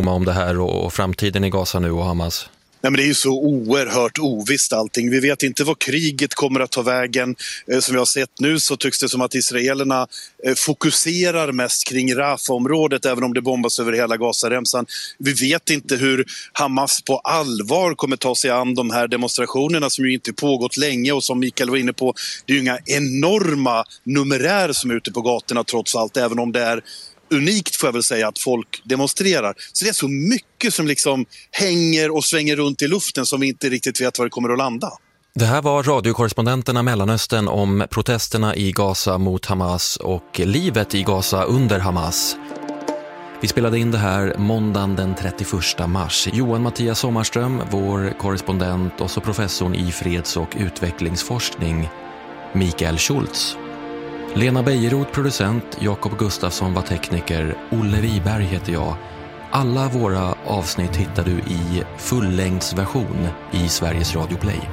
bedöma om det här och framtiden i Gaza nu och Hamas? Nej, men det är ju så oerhört ovisst allting. Vi vet inte vad kriget kommer att ta vägen. Som vi har sett nu så tycks det som att israelerna fokuserar mest kring Rafah-området, även om det bombas över hela Gazaremsan. Vi vet inte hur Hamas på allvar kommer ta sig an de här demonstrationerna som ju inte pågått länge, och som Mikael var inne på, det är ju inga enorma numerär som är ute på gatorna trots allt, även om det är unikt, får jag väl säga, att folk demonstrerar. Så det är så mycket som liksom hänger och svänger runt i luften som vi inte riktigt vet var det kommer att landa. Det här var radiokorrespondenterna Mellanöstern om protesterna i Gaza mot Hamas och livet i Gaza under Hamas. Vi spelade in det här måndagen den 31 mars. Johan Mattias Sommarström, vår korrespondent, och så professorn i freds- och utvecklingsforskning Mikael Schultz. Lena Beijeroth producent, Jakob Gustafsson var tekniker, Olle Wiberg heter jag. Alla våra avsnitt hittar du i fullängdsversion i Sveriges Radio Play.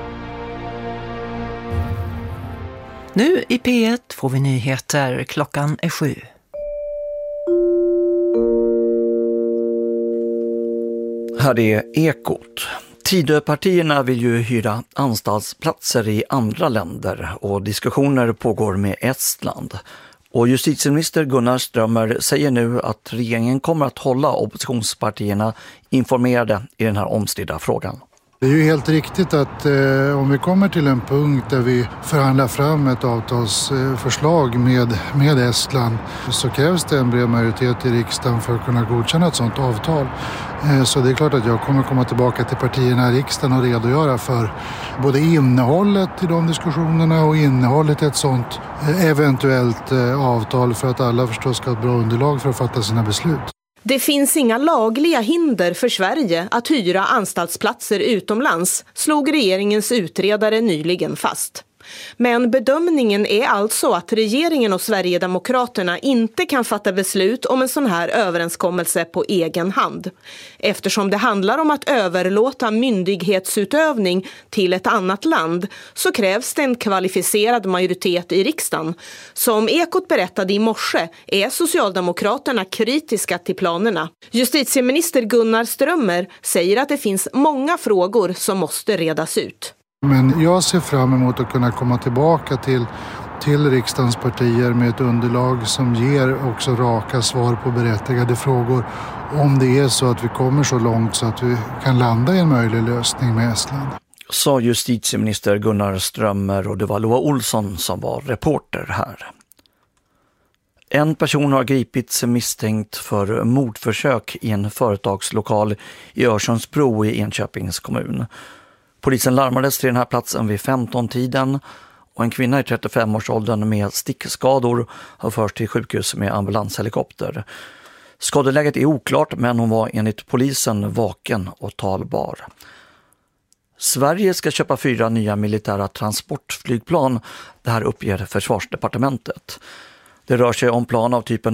Nu i P1 får vi nyheter. Klockan är 7. Här är Ekot. Tidöpartierna vill ju hyra anstaltsplatser i andra länder och diskussioner pågår med Estland. Och justitieminister Gunnar Strömmer säger nu att regeringen kommer att hålla oppositionspartierna informerade i den här omstridda frågan. Det är ju helt riktigt att om vi kommer till en punkt där vi förhandlar fram ett avtalsförslag med Estland, så krävs det en bred majoritet i riksdagen för att kunna godkänna ett sådant avtal. Så det är klart att jag kommer komma tillbaka till partierna i riksdagen och redogöra för både innehållet i de diskussionerna och innehållet i ett sådant eventuellt avtal, för att alla förstås ska ha ett bra underlag för att fatta sina beslut. Det finns inga lagliga hinder för Sverige att hyra anstaltsplatser utomlands, slog regeringens utredare nyligen fast. Men bedömningen är alltså att regeringen och Sverigedemokraterna inte kan fatta beslut om en sån här överenskommelse på egen hand. Eftersom det handlar om att överlåta myndighetsutövning till ett annat land så krävs det en kvalificerad majoritet i riksdagen. Som Ekot berättade i morse är Socialdemokraterna kritiska till planerna. Justitieminister Gunnar Strömmer säger att det finns många frågor som måste redas ut. Men jag ser fram emot att kunna komma tillbaka till riksdagens partier med ett underlag som ger också raka svar på berättigade frågor, om det är så att vi kommer så långt så att vi kan landa i en möjlig lösning med Estland. Sa justitieminister Gunnar Strömmer, och det var Loa Olsson som var reporter här. En person har gripits misstänkt för mordförsök i en företagslokal i Örsundsbro i Enköpings kommun. Polisen larmades till den här platsen vid 15-tiden och en kvinna i 35-årsåldern med stickskador har förts till sjukhus med ambulanshelikopter. Skadeläget är oklart, men hon var enligt polisen vaken och talbar. Sverige ska köpa 4 nya militära transportflygplan. Det här uppger Försvarsdepartementet. Det rör sig om plan av typen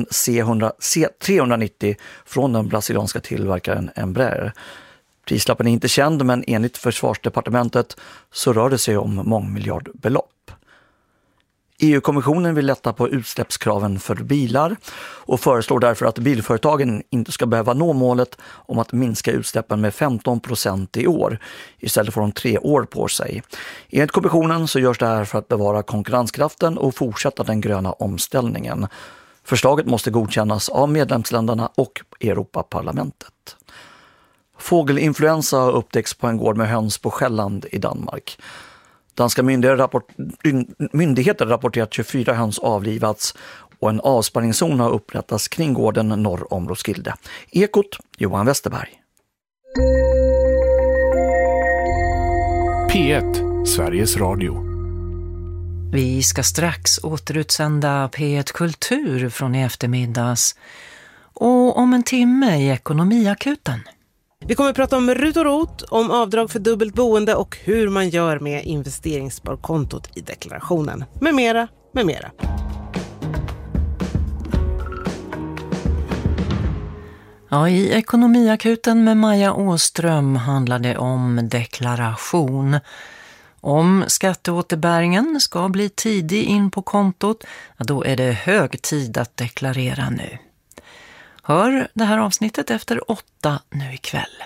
C390 från den brasilianska tillverkaren Embraer. Prislappen är inte känd, men enligt Försvarsdepartementet så rör det sig om mångmiljardbelopp. EU-kommissionen vill lätta på utsläppskraven för bilar och föreslår därför att bilföretagen inte ska behöva nå målet om att minska utsläppen med 15% i år. Istället får de 3 år på sig. Enligt kommissionen så görs det här för att bevara konkurrenskraften och fortsätta den gröna omställningen. Förslaget måste godkännas av medlemsländerna och Europaparlamentet. Fågelinfluensa har upptäckts på en gård med höns på Själland i Danmark. Danska myndigheter rapporterat att 24 höns avlivats och en avspärrningszon har upprättats kring gården norr om Roskilde. Ekot, Johan Westerberg. P1, Sveriges Radio. Vi ska strax återutsända P1 Kultur från i eftermiddags. Och om en timme i Ekonomiakuten. Vi kommer att prata om RUT och ROT, om avdrag för dubbelt boende och hur man gör med investeringssparkontot i deklarationen. Med mera, med mera. Ja, i Ekonomiakuten med Maja Åström handlar det om deklaration. Om skatteåterbäringen ska bli tidig in på kontot, ja, då är det hög tid att deklarera nu. Hör det här avsnittet efter 8 nu ikväll.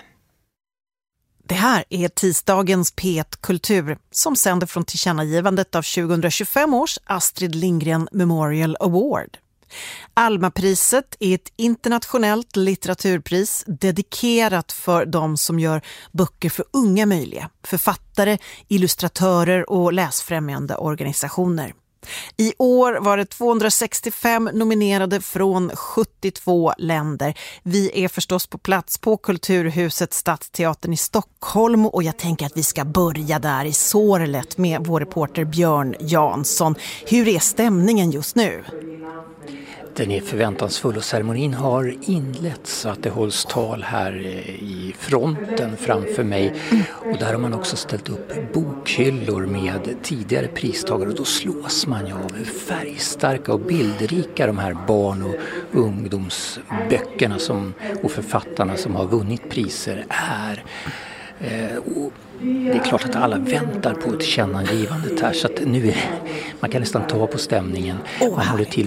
Det här är tisdagens P1 Kultur som sänder från tillkännagivandet av 2025 års Astrid Lindgren Memorial Award. Almapriset är ett internationellt litteraturpris dedikerat för de som gör böcker för unga möjliga, författare, illustratörer och läsfrämjande organisationer. I år var det 265 nominerade från 72 länder. Vi är förstås på plats på Kulturhuset Stadsteatern i Stockholm och jag tänker att vi ska börja där i Sorlet med vår reporter Björn Jansson. Hur är stämningen just nu? Den är förväntansfull och ceremonin har inletts så att det hålls tal här i fronten framför mig. Och där har man också ställt upp bokhyllor med tidigare pristagare och då slås man ju av hur färgstarka och bildrika de här barn- och ungdomsböckerna och författarna som har vunnit priser är. Och det är klart att alla väntar på ett tillkännagivandet här så att nu man kan nästan ta på stämningen. Man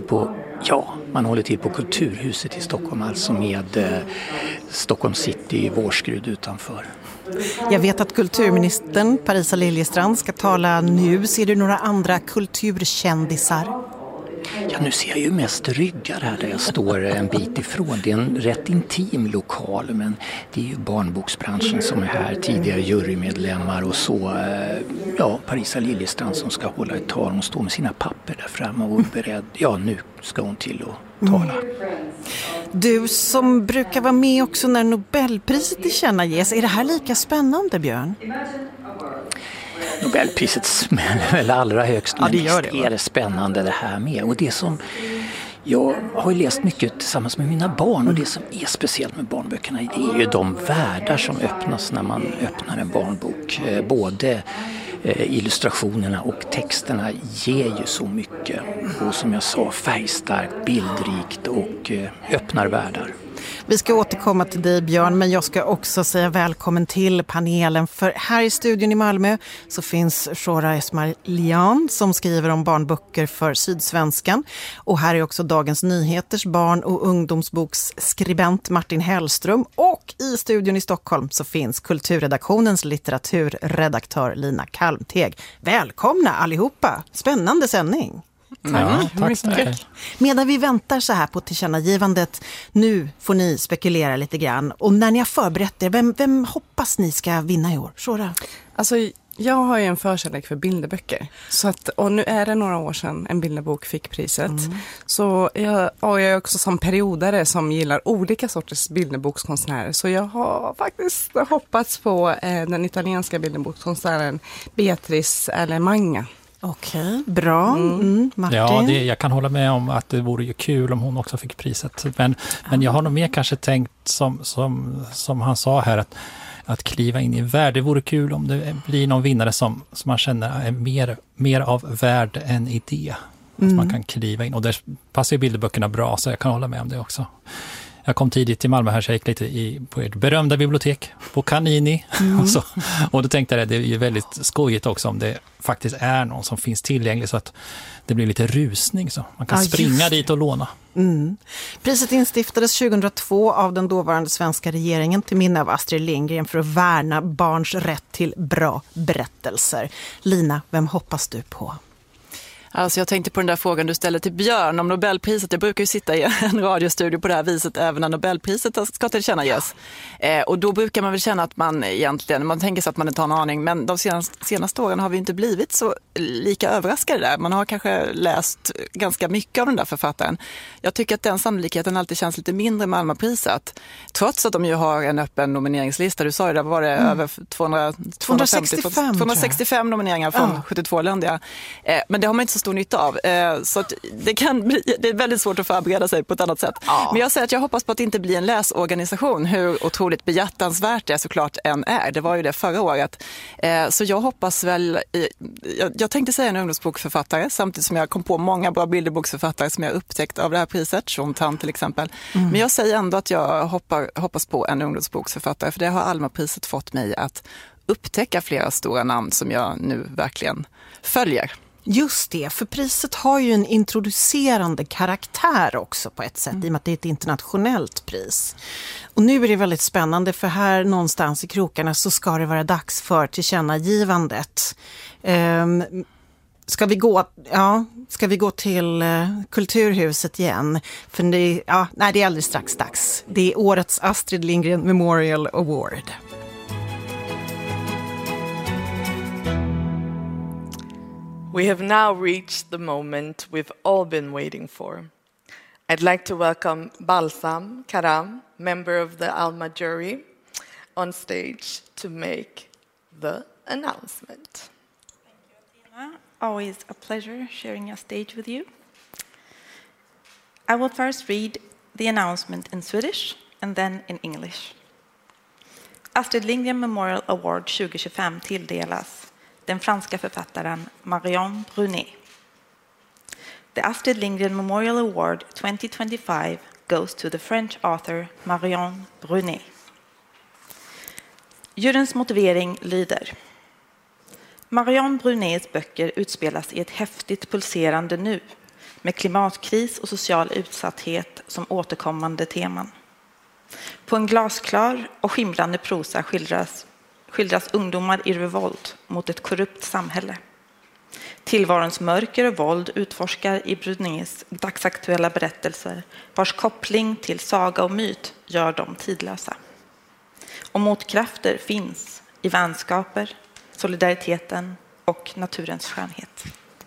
håller till på Kulturhuset i Stockholm, alltså med Stockholm City Vårskrud utanför. Jag vet att kulturministern Parisa Liljestrand ska tala nu. Ser du några andra kulturkändisar? Ja, nu ser jag ju mest ryggar här där jag står en bit ifrån. Det är en rätt intim lokal, men det är ju barnboksbranschen som är här, tidigare jurymedlemmar och så. Parisa Liljestrand som ska hålla ett tal. Hon står med sina papper där framme och är beredd. Ja, nu ska hon till att tala. Du som brukar vara med också när Nobelpriset tillkännages, är det här lika spännande, Björn? Nobelpriset smäller väl allra högst, men det är det spännande det här med. Och det som jag har läst mycket tillsammans med mina barn och det som är speciellt med barnböckerna det är ju de världar som öppnas när man öppnar en barnbok. Både illustrationerna och texterna ger ju så mycket. Och som jag sa, färgstarkt, bildrikt och öppnar världar. Vi ska återkomma till dig, Björn, men jag ska också säga välkommen till panelen. För här i studion i Malmö så finns Shora Esmailian som skriver om barnböcker för Sydsvenskan. Och här är också Dagens Nyheters barn- och ungdomsboksskribent Martin Hellström. Och i studion i Stockholm så finns kulturredaktionens litteraturredaktör Lina Kalmteg. Välkomna allihopa! Spännande sändning! Tack så mycket. Medan vi väntar så här på tillkännagivandet, nu får ni spekulera lite grann. Och när ni har förberett er, vem hoppas ni ska vinna i år? Shora? Alltså, jag har ju en förkärlek för bilderböcker. Och nu är det några år sedan en bilderbok fick priset. Så jag är också som periodare som gillar olika sorters bilderbokskonstnärer. Så jag har faktiskt hoppats på den italienska bilderbokskonstnären Beatrice Alemagna. Okej, bra. Martin? Ja, jag kan hålla med om att det vore ju kul om hon också fick priset. Men jag har nog mer kanske tänkt som han sa här att kliva in i värld. Det vore kul om det blir någon vinnare som man känner är mer av värld än idé. Att man kan kliva in. Och där passar ju bilderböckerna bra så jag kan hålla med om det också. Jag kom tidigt till Malmö här så jag gick lite på ert berömda bibliotek på Canini. Och då tänkte jag det är ju väldigt skojigt också om det faktiskt är någon som finns tillgänglig så att det blir lite rusning så man kan springa dit och låna. Priset instiftades 2002 av den dåvarande svenska regeringen till minne av Astrid Lindgren för att värna barns rätt till bra berättelser. Lina, vem hoppas du på? Alltså jag tänkte på den där frågan du ställde till Björn om Nobelpriset. Jag brukar ju sitta i en radiostudio på det här viset även när Nobelpriset ska tillkännages. Och då brukar man väl känna att man egentligen, man tänker sig att man inte har en aning. Men de senaste åren har vi inte blivit så lika överraskade där. Man har kanske läst ganska mycket av den där författaren. Jag tycker att den sannolikheten alltid känns lite mindre med Almapriset. Trots att de ju har en öppen nomineringslista. Du sa ju där var det över 265 nomineringar från 72 länder. Men det har man inte så stor nytta av. Så att det är väldigt svårt att förbereda sig på ett annat sätt. Men jag säger att jag hoppas på att det inte blir en läsorganisation, hur otroligt behjärtansvärt det såklart än är. Det var ju det förra året. Så jag hoppas väl, jag tänkte säga en ungdomsbokförfattare samtidigt som jag kom på många bra bilderboksförfattare som jag upptäckt av det här priset, Sean Tan till exempel. Men jag säger ändå att jag hoppas på en ungdomsboksförfattare för det har Almapriset fått mig att upptäcka flera stora namn som jag nu verkligen följer. Just det, för priset har ju en introducerande karaktär också på ett sätt, i och med att det är ett internationellt pris. Och nu är det väldigt spännande, för här någonstans i krokarna så ska det vara dags för tillkännagivandet. Ska vi gå till Kulturhuset igen? För det är alldeles strax dags. Det är årets Astrid Lindgren Memorial Award. We have now reached the moment we've all been waiting for. I'd like to welcome Balsam Karam, member of the Alma jury, on stage to make the announcement. Always a pleasure sharing a stage with you. I will first read the announcement in Swedish and then in English. Astrid Lindgren Memorial Award 2025 tilldelas den franska författaren Marion Brunet. The Astrid Lindgren Memorial Award 2025 goes to the French author Marion Brunet. Juryns motivering lyder: Marion Brunets böcker utspelas i ett häftigt pulserande nu, med klimatkris och social utsatthet som återkommande teman. På en glasklar och skimrande prosa skildras ungdomar i revolt mot ett korrupt samhälle. Tillvarons mörker och våld utforskar i Brunets dagsaktuella berättelser, vars koppling till saga och myt gör dem tidlösa. Och motkrafter finns i vänskaper, solidariteten och naturens skönhet.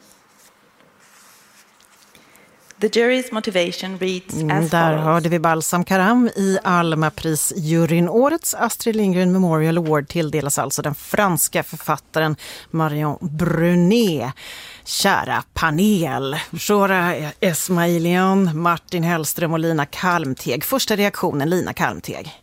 The jury's motivation reads as follows. Där hörde vi Balsam Karam i Alma-prisjuryn. Årets Astrid Lindgren Memorial Award tilldelas alltså den franska författaren Marion Brunet. Kära panel, Shora Esmailian, Martin Hellström och Lina Kalmteg. Första reaktionen, Lina Kalmteg.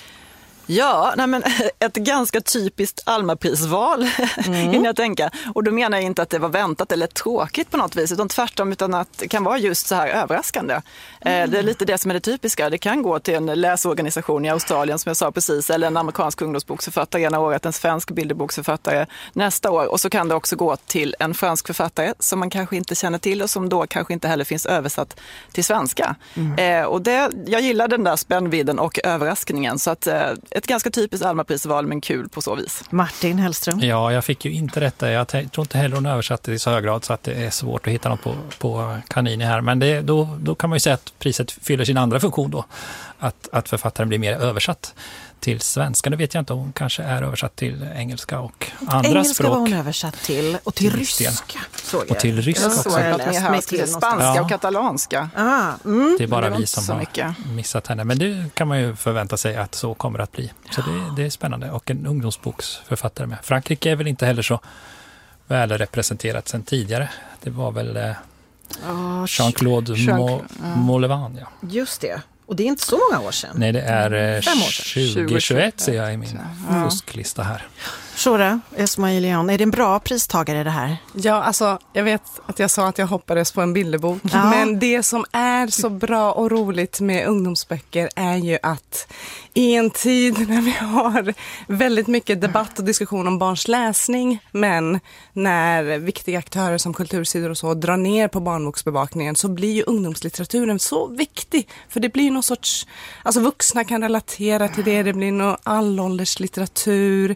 Ja, men ett ganska typiskt Alma-prisval hinner jag tänka. Och då menar jag inte att det var väntat eller tråkigt på något vis, utan tvärtom, utan att det kan vara just så här överraskande. Det är lite det som är det typiska. Det kan gå till en läsorganisation i Australien, som jag sa precis, eller en amerikansk ungdomsboksförfattare ena året, en svensk bilderboksförfattare nästa år. Och så kan det också gå till en fransk författare som man kanske inte känner till och som då kanske inte heller finns översatt till svenska. Och jag gillar den där spännvidden och överraskningen, så att ett ganska typiskt Alma-prisval, men kul på så vis. Martin Hellström. Ja, jag fick ju inte detta. Jag tror inte heller hon översatte det i så hög grad så att det är svårt att hitta något på kaninen här. Men då kan man ju säga att priset fyller sin andra funktion då. Att författaren blir mer översatt till svenska. Nu vet jag inte om hon kanske är översatt till engelska och andra språk. Engelska var hon översatt till och till ryska. Och till ryska också. Spanska och katalanska. Det är bara vi som har missat henne. Men det kan man ju förvänta sig att så kommer att bli. Så det är spännande. Och en ungdomsboksförfattare med. Frankrike är väl inte heller så väl representerat sedan tidigare. Det var väl Jean-Claude Molevan. Ja. Just det. Och det är inte så många år sedan. Nej, det är 2021 ser jag i min fusklista här. Shora Esmailian, är det en bra pristagare det här? Ja, alltså jag vet att jag sa att jag hoppades på en bilderbok. Men det som är så bra och roligt med ungdomsböcker är ju att i en tid när vi har väldigt mycket debatt och diskussion om barns läsning, men när viktiga aktörer som kultursidor och så drar ner på barnboksbevakningen, så blir ju ungdomslitteraturen så viktig. För det blir någon sorts, alltså vuxna kan relatera till det, det blir någon allålderslitteratur.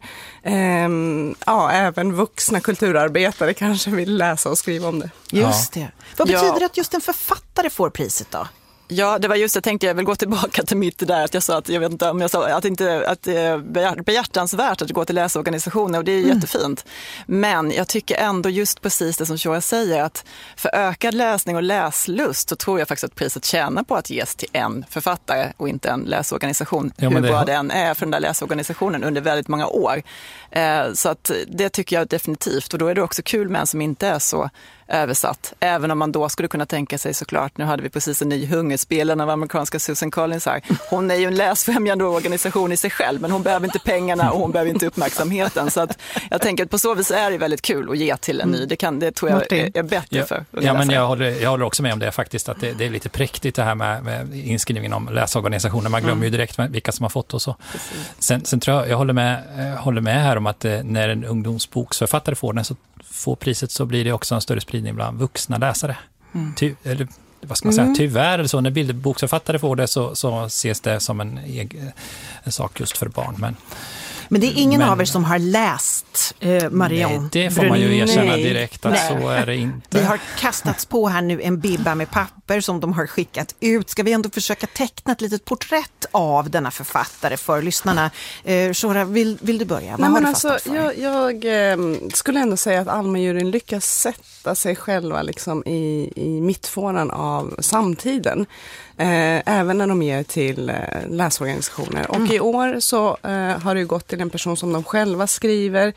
Även vuxna kulturarbetare kanske vill läsa och skriva om det. Just det. Vad betyder det att just en författare får priset då? Ja, det var just, jag tänkte jag vill gå tillbaka till mitt där, att jag sa att jag vet inte om jag sa att det är behjärtansvärt att gå till läsorganisationer, och det är jättefint. Men jag tycker ändå just precis det som Shora säger, att för ökad läsning och läslust så tror jag faktiskt att priset tjänar på att ges till en författare och inte en läsorganisation. Ja, hur bra den är för den där läsorganisationen under väldigt många år. Så att det tycker jag definitivt, och då är det också kul med en som inte är så översatt. Även om man då skulle kunna tänka sig, såklart, nu hade vi precis en ny Hungerspelen av amerikanska Susan Collins här. Hon är ju en läsfrämjande organisation i sig själv, men hon behöver inte pengarna och hon behöver inte uppmärksamheten. Så att jag tänker att på så vis är det väldigt kul att ge till en ny. Det tror jag är bättre för. Ja, men jag håller också med om det faktiskt, att det är lite präktigt det här med inskrivningen om läsorganisationer. Man glömmer ju direkt vilka som har fått och så. Sen tror jag håller med här om att när en ungdomsboksförfattare får den, så får priset så blir det också en större spridning bland vuxna läsare. Eller vad ska man säga, tyvärr är det så, när bilderboksförfattare får det så ses det som en sak just för barn. Men det är ingen av er som har läst Marion. Nej, det får man ju erkänna direkt att så är det inte. Vi har kastats på här nu en bibba med papper som de har skickat ut. Ska vi ändå försöka teckna ett litet porträtt av denna författare för lyssnarna? Shora, vill du börja? Vad har du fastnat för? Jag skulle ändå säga att Alma-juryn lyckas sätta sig själva liksom i mittfåran av samtiden. Även när de ger till läsorganisationer. Och i år så har det gått till en person som de själva skriver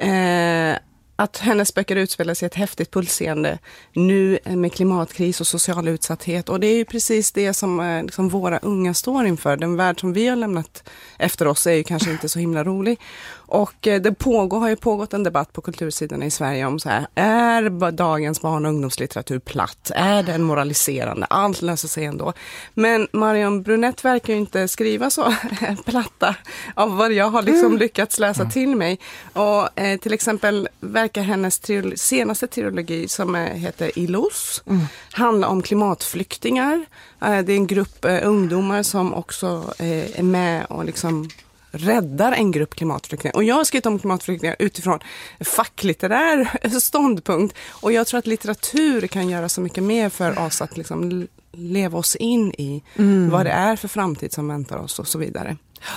att hennes böcker utspelar sig i ett häftigt pulserande nu med klimatkris och social utsatthet. Och det är ju precis det som liksom våra unga står inför. Den värld som vi har lämnat efter oss är ju kanske inte så himla rolig. Och det har ju pågått en debatt på kultursidorna i Sverige om så här, är dagens barn- och ungdomslitteratur platt? Är den moraliserande? Allt löser sig ändå. Men Marion Brunett verkar ju inte skriva så platta av vad jag har liksom lyckats läsa till mig. Och till exempel verkar hennes senaste trilogi som heter Ilos handla om klimatflyktingar. Det är en grupp ungdomar som också är med och liksom räddar en grupp klimatflyktingar. Och jag har skrivit om klimatflyktingar utifrån facklitterär ståndpunkt. Och jag tror att litteratur kan göra så mycket mer för oss att liksom leva oss in i vad det är för framtid som väntar oss och så vidare.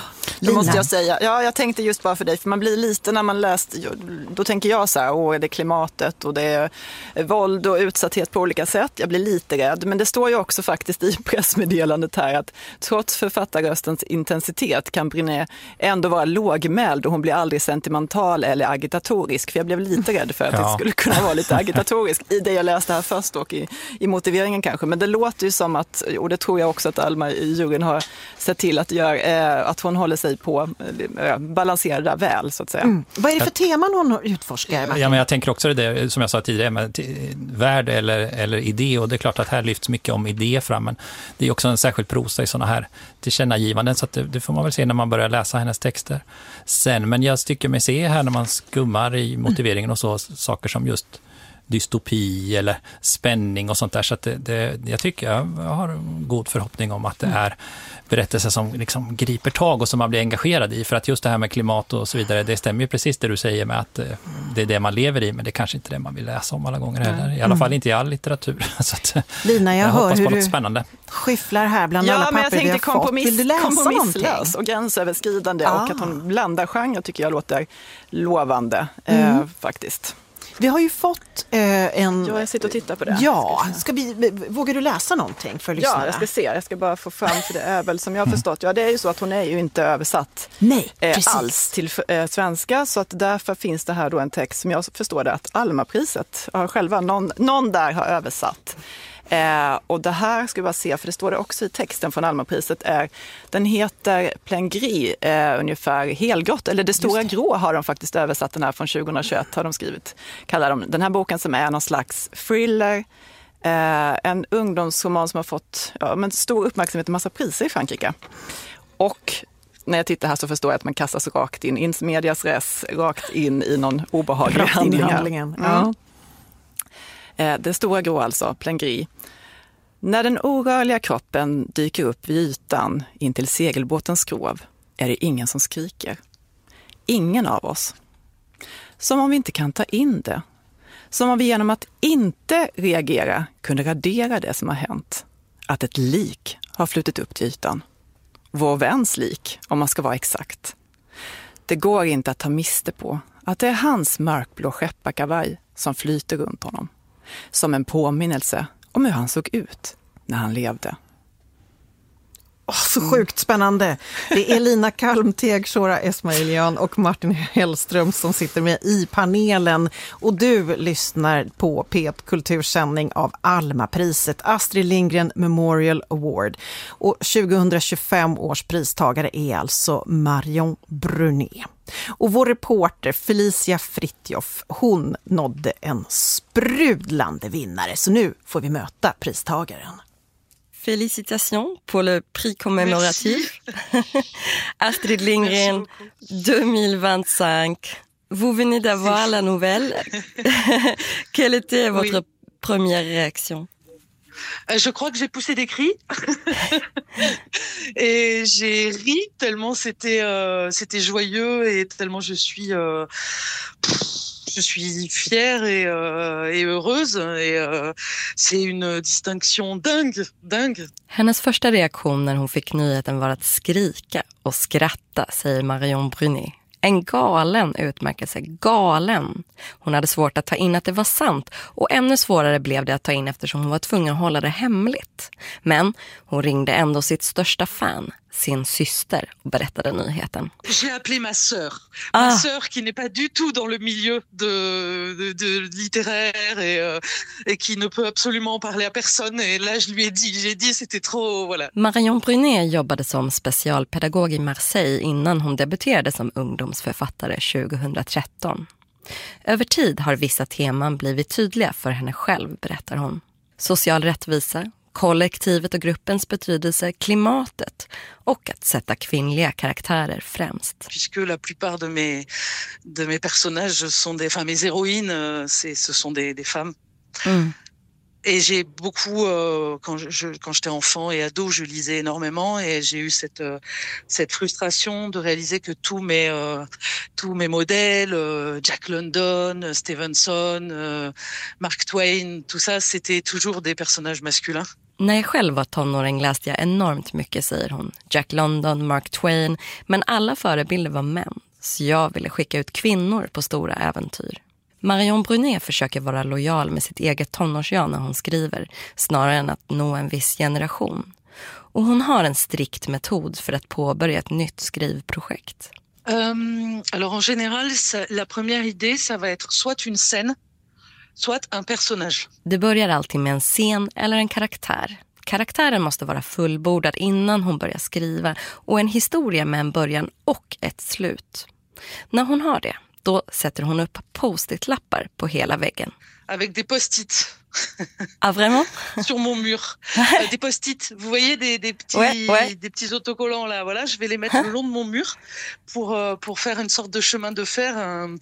Då måste jag säga, jag tänkte just bara för dig, för man blir lite när man läst, då tänker jag så här, det är klimatet och det är våld och utsatthet på olika sätt. Jag blir lite rädd, men det står ju också faktiskt i pressmeddelandet här att trots författarröstens intensitet kan Brunet ändå vara lågmäld och hon blir aldrig sentimental eller agitatorisk. För jag blev lite rädd för att det skulle kunna vara lite agitatorisk i det jag läste här först och i motiveringen kanske. Men det låter ju som att, och det tror jag också att Alma i juryn har sett till att göra, att hon håller sig på balanserad väl, så att säga. Vad är det för teman hon utforskar? Ja, men jag tänker också det som jag sa tidigare med värld eller idé, och det är klart att här lyfts mycket om idé fram, men det är också en särskild prosa i sådana här tillkännagivanden, så att det får man väl se när man börjar läsa hennes texter sen. Men jag tycker mig se här när man skummar i motiveringen och så, saker som just dystopi eller spänning och sånt där, så att jag tycker jag har en god förhoppning om att det är berättelser som liksom griper tag och som man blir engagerad i, för att just det här med klimat och så vidare, det stämmer ju precis det du säger med att det är det man lever i, men det är kanske inte det man vill läsa om alla gånger heller, i alla fall inte i all litteratur. Så att, Lina, jag hör hur du spännande skifflar här bland alla papper vi har fått. Vill du läsa någonting? Och gränsöverskridande och att hon blandar genre tycker jag låter lovande faktiskt. Vi har ju fått en... Ja, jag sitter och tittar på det. Ja, vågar du läsa någonting för lyssnarna? Ja, jag ska se. Jag ska bara få fram, för det är väl som jag har förstått. Ja, det är ju så att hon är ju inte översatt alls till svenska. Så att därför finns det här då en text som jag förstår det att Alma-priset har själva, någon där har översatt. Och det här ska vi bara se, för det står det också i texten från Alma-priset, den heter Plein Gris, ungefär helgrått, eller det stora grå har de faktiskt översatt, den här från 2021 har de skrivit, kallar de den här boken, som är någon slags thriller, en ungdomsroman som har fått stor uppmärksamhet och massa priser i Frankrike. Och när jag tittar här så förstår jag att man kastas rakt in medias res, rakt in i någon obehaglig handling. Det stora grå alltså, Plein Gris. När den orörliga kroppen dyker upp vid ytan in till segelbåtens skrov är det ingen som skriker. Ingen av oss. Som om vi inte kan ta in det. Som om vi genom att inte reagera kunde radera det som har hänt. Att ett lik har flutit upp till ytan. Vår väns lik, om man ska vara exakt. Det går inte att ta miste på att det är hans mörkblå skepparkavaj som flyter runt honom. Som en påminnelse om hur han såg ut när han levde. Så sjukt spännande. Det är Lina Kalmteg, Shora Esmailian och Martin Hellström som sitter med i panelen. Och du lyssnar på P1 Kultursändning av Alma-priset, Astrid Lindgren Memorial Award. Och 2025 års pristagare är alltså Marion Brunet. Och vår reporter Felicia Fritjof, hon nådde en sprudlande vinnare. Så nu får vi möta pristagaren. Félicitations pour le prix commémoratif Astrid Lindgren 2025 Vous venez d'avoir la nouvelle. Quelle était votre première réaction? Je crois que j'ai poussé des cris et j'ai ri tellement c'était joyeux et tellement je suis fière et heureuse et c'est une distinction dingue. Hennes första reaktion när hon fick nyheten var att skrika och skratta, säger Marion Brunet. En galen utmärkelse, galen. Hon hade svårt att ta in att det var sant och ännu svårare blev det att ta in eftersom hon var tvungen att hålla det hemligt. Men hon ringde ändå sitt största fan, sin syster, och berättade nyheten. J'ai appelé ma sœur qui n'est pas du tout dans le milieu de littéraire et qui ne peut absolument parler à personne. Et là j'ai dit c'était trop, voilà. Marion Brunet jobbade som specialpedagog i Marseille innan hon debuterade som ungdomsförfattare 2013. Över tid har vissa teman blivit tydliga för henne själv, berättar hon. Social rättvisa, kollektivet och gruppens betydelse, klimatet och att sätta kvinnliga karaktärer främst. Puisque la plupart de mes personnages sont des femmes, mes héroïnes, ce sont des femmes. Et j'ai beaucoup, quand j'étais enfant et ado, je lisais énormément et j'ai eu cette frustration de réaliser que tous mes modèles, Jack London, Stevenson, Mark Twain, tout ça, c'était toujours des personnages masculins. När jag själv var tonåring läste jag enormt mycket, säger hon. Jack London, Mark Twain, men alla förebilder var män. Så jag ville skicka ut kvinnor på stora äventyr. Marion Brunet försöker vara lojal med sitt eget tonårsjag när hon skriver, snarare än att nå en viss generation. Och hon har en strikt metod för att påbörja ett nytt skrivprojekt. Alors en général, la première idée, ça va être soit une scène, soit un personnage. Det börjar alltid med en scen eller en karaktär. Karaktären måste vara fullbordad innan hon börjar skriva och en historia med en början och ett slut. När hon har det, då sätter hon upp post-it-lappar på hela väggen. Avec des post-it. Ah, vraiment? Sur mon mur. Des post-it. Vous voyez des petits autocollants là. Voilà, je vais les mettre le long de mon mur pour faire une sorte de chemin de fer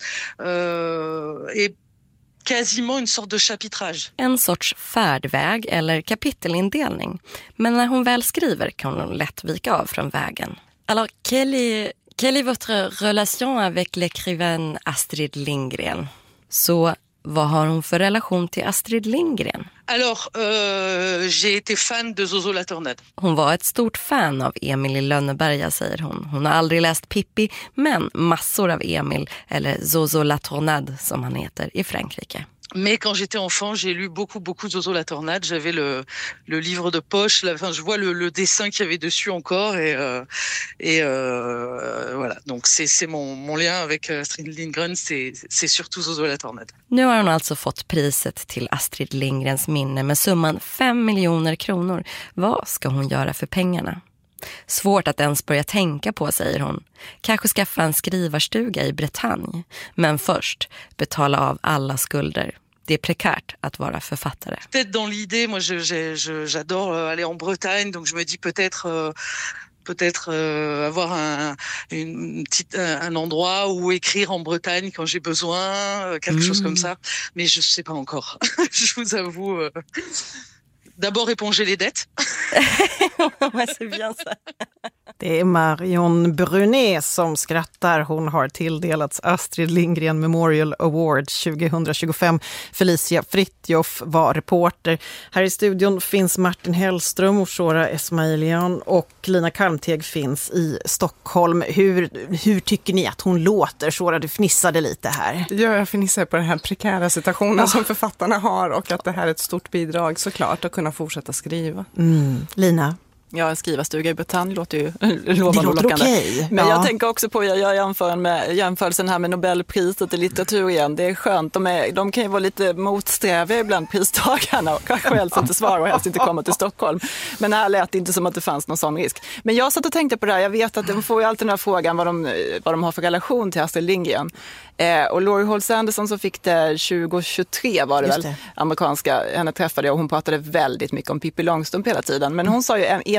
et quasiment une sorte de chapitrage. En sorts färdväg eller kapitelindelning. Men när hon väl skriver kan hon lätt vika av från vägen. Alors, quelle est votre relation avec l'écrivaine Astrid Lindgren? Så vad har hon för relation till Astrid Lindgren? Alors, j'ai été fan de Zozo Latornade. Hon var ett stort fan av Emil i Lönneberga, säger hon. Hon har aldrig läst Pippi, men massor av Emil, eller Zozo Latornade som han heter, i Frankrike. Mais quand j'étais enfant, j'ai lu beaucoup Zozo Latornade. J'avais le livre de poche. Je vois le dessin qu'il y avait dessus encore. Et voilà. Donc c'est mon lien avec Astrid Lindgren. C'est surtout Zozo Latornade. Nu har hon alltså fått priset till Astrid Lindgrens minne med summan 5 miljoner kronor. Vad ska hon göra för pengarna? Svårt att ens börja tänka på, säger hon. Kanske skaffa en skrivarstuga i Bretagne. Men först betala av alla skulder. Det är prekärt att vara författare. Peut-être dans l'idée, moi j'adore aller en Bretagne, donc je me dis peut-être avoir un endroit où écrire en Bretagne quand j'ai besoin, quelque chose comme ça. Mais je sais pas encore. Je vous avoue. D'abord éponger les dettes. C'est bien ça. Det är Marion Brunet som skrattar. Hon har tilldelats Astrid Lindgren Memorial Award 2025. Felicia Fritjof var reporter. Här i studion finns Martin Hellström och Shora Esmailian och Lina Kalmteg finns i Stockholm. Hur tycker ni att hon låter? Shora, du fnissade lite här. Ja, jag fnissar på den här prekära situationen som författarna har och att det här är ett stort bidrag såklart att kunna fortsätta skriva. Lina? Ja, en skrivarstuga i Bretagne låter ju lovande. Okej. Men jag tänker också på, jag gör jämförelsen här med Nobelpriset i litteratur igen. Det är skönt, de kan ju vara lite motsträviga ibland, pristagarna, och kanske helst inte svara och helst inte komma till Stockholm. Men här lät det inte som att det fanns någon sån risk. Men jag satt och tänkte på det här, jag vet att de får ju alltid den här frågan vad de har för relation till Astrid Lindgren. Och Laurie Halse Anderson som fick det 2023 var det amerikanska, henne träffade jag och hon pratade väldigt mycket om Pippi Långstrump hela tiden. Men hon sa ju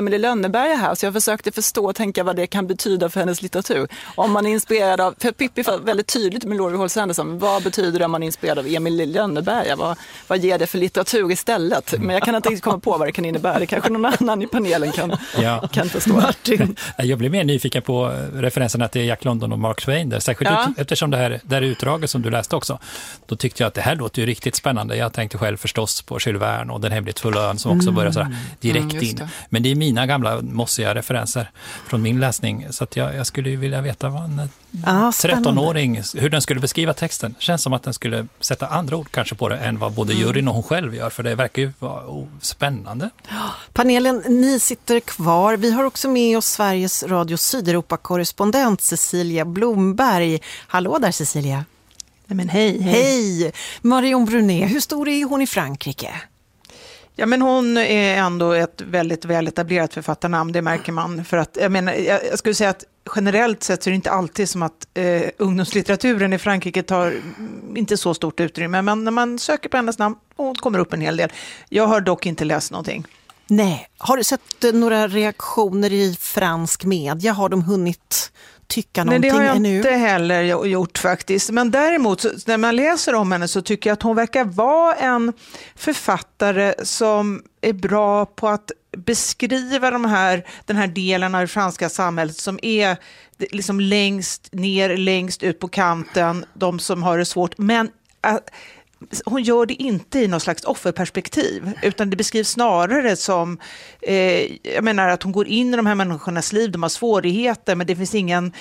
Emil i Lönneberga här, så jag försökte förstå och tänka vad det kan betyda för hennes litteratur. Om man är inspirerad av, för Pippi var väldigt tydligt med Laurie Halse Anderson, vad betyder det om man är inspirerad av Emil i Lönneberga? Vad ger det för litteratur istället? Men jag kan inte riktigt komma på vad det kan innebära. Det kanske någon annan i panelen kan förstå. Martin. Jag blev mer nyfiken på referenserna till Jack London och Mark Twain där, särskilt eftersom det här utdraget som du läste också, då tyckte jag att det här låter ju riktigt spännande. Jag tänkte själv förstås på Jules Verne och Den hemligt fulla ön som också börjar sådär direkt in. Men det är mina gamla mossiga referenser från min läsning, så att jag skulle ju vilja veta vad en 13-åring, hur den skulle beskriva texten. Känns som att den skulle sätta andra ord kanske på det än vad både juryn och hon själv gör, för det verkar ju vara spännande. Panelen, ni sitter kvar. Vi har också med oss Sveriges Radio Sydeuropa-korrespondent Cecilia Blomberg. Hallå där Cecilia. Men hej. Hej. Marion Brunet, hur stor är hon i Frankrike? Ja, men hon är ändå ett väldigt väl etablerat författarnamn, det märker man. För att, jag skulle säga att generellt sett så är det inte alltid som att ungdomslitteraturen i Frankrike tar inte så stort utrymme. Men när man söker på hennes namn, hon kommer upp en hel del. Jag har dock inte läst någonting. Nej, har du sett några reaktioner i fransk media? Har de hunnit tycka någonting ännu? Nej, det har jag inte heller gjort faktiskt. Men däremot, när man läser om henne så tycker jag att hon verkar vara en författare som är bra på att beskriva den här delen av det franska samhället som är liksom längst ner, längst ut på kanten, de som har det svårt. Men hon gör det inte i någon slags offerperspektiv, utan det beskrivs snarare som jag menar att hon går in i de här människornas liv, de har svårigheter, men det finns ingen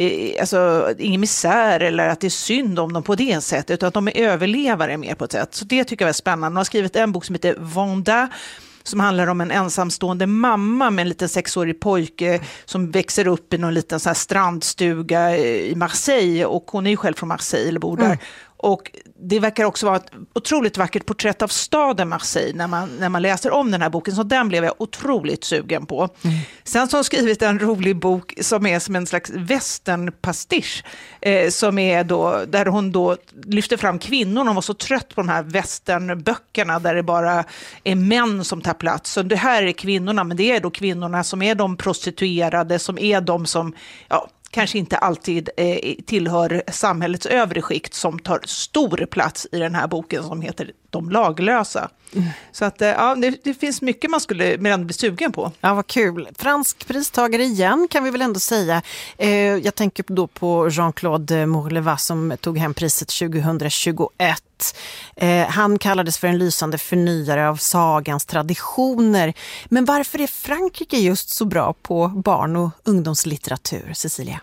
misär eller att det är synd om dem på det sättet, utan att de är överlevare mer på ett sätt. Så det tycker jag är spännande. Hon har skrivit en bok som heter Vanda, som handlar om en ensamstående mamma med en liten 6-årig pojke som växer upp i någon liten så här strandstuga i Marseille, och hon är ju själv från Marseille eller bor där. Och det verkar också vara ett otroligt vackert porträtt av staden Marseille när man läser om den här boken, så den blev jag otroligt sugen på. Sen så har hon skrivit en rolig bok som är som en slags westernpastisch som är då, där hon då lyfter fram kvinnorna. Hon var så trött på de här westernböckerna där det bara är män som tar plats. Så det här är kvinnorna, men det är då kvinnorna som är de prostituerade, som är de som kanske inte alltid tillhör samhällets övre skikt, som tar stor plats i den här boken som heter De laglösa. Så att det finns mycket man skulle bli sugen på. Ja, vad kul. Fransk pristagare igen kan vi väl ändå säga. Jag tänker då på Jean-Claude Morleva som tog hem priset 2021. Han kallades för en lysande förnyare av sagans traditioner. Men varför är Frankrike just så bra på barn- och ungdomslitteratur, Cecilia?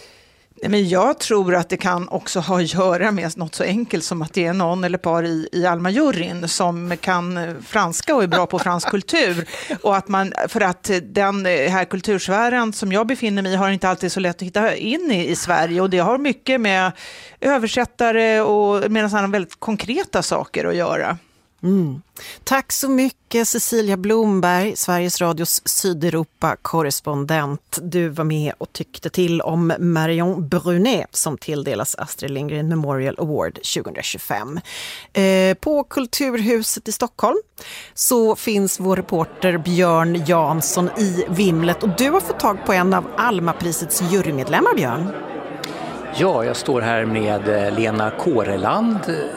Men jag tror att det kan också ha att göra med något så enkelt som att det är någon eller par i Alma-juryn som kan franska och är bra på fransk kultur. Och att för att den här kultursfären som jag befinner mig i har inte alltid så lätt att hitta in i Sverige. Och det har mycket med översättare och med sådana väldigt konkreta saker att göra. Tack så mycket Cecilia Blomberg, Sveriges Radios Sydeuropa-korrespondent. Du var med och tyckte till om Marion Brunet som tilldelas Astrid Lindgren Memorial Award 2025. På Kulturhuset i Stockholm så finns vår reporter Björn Jansson i vimlet, och du har fått tag på en av Alma-prisets jurymedlemmar, Björn. Ja, jag står här med Lena Kåreland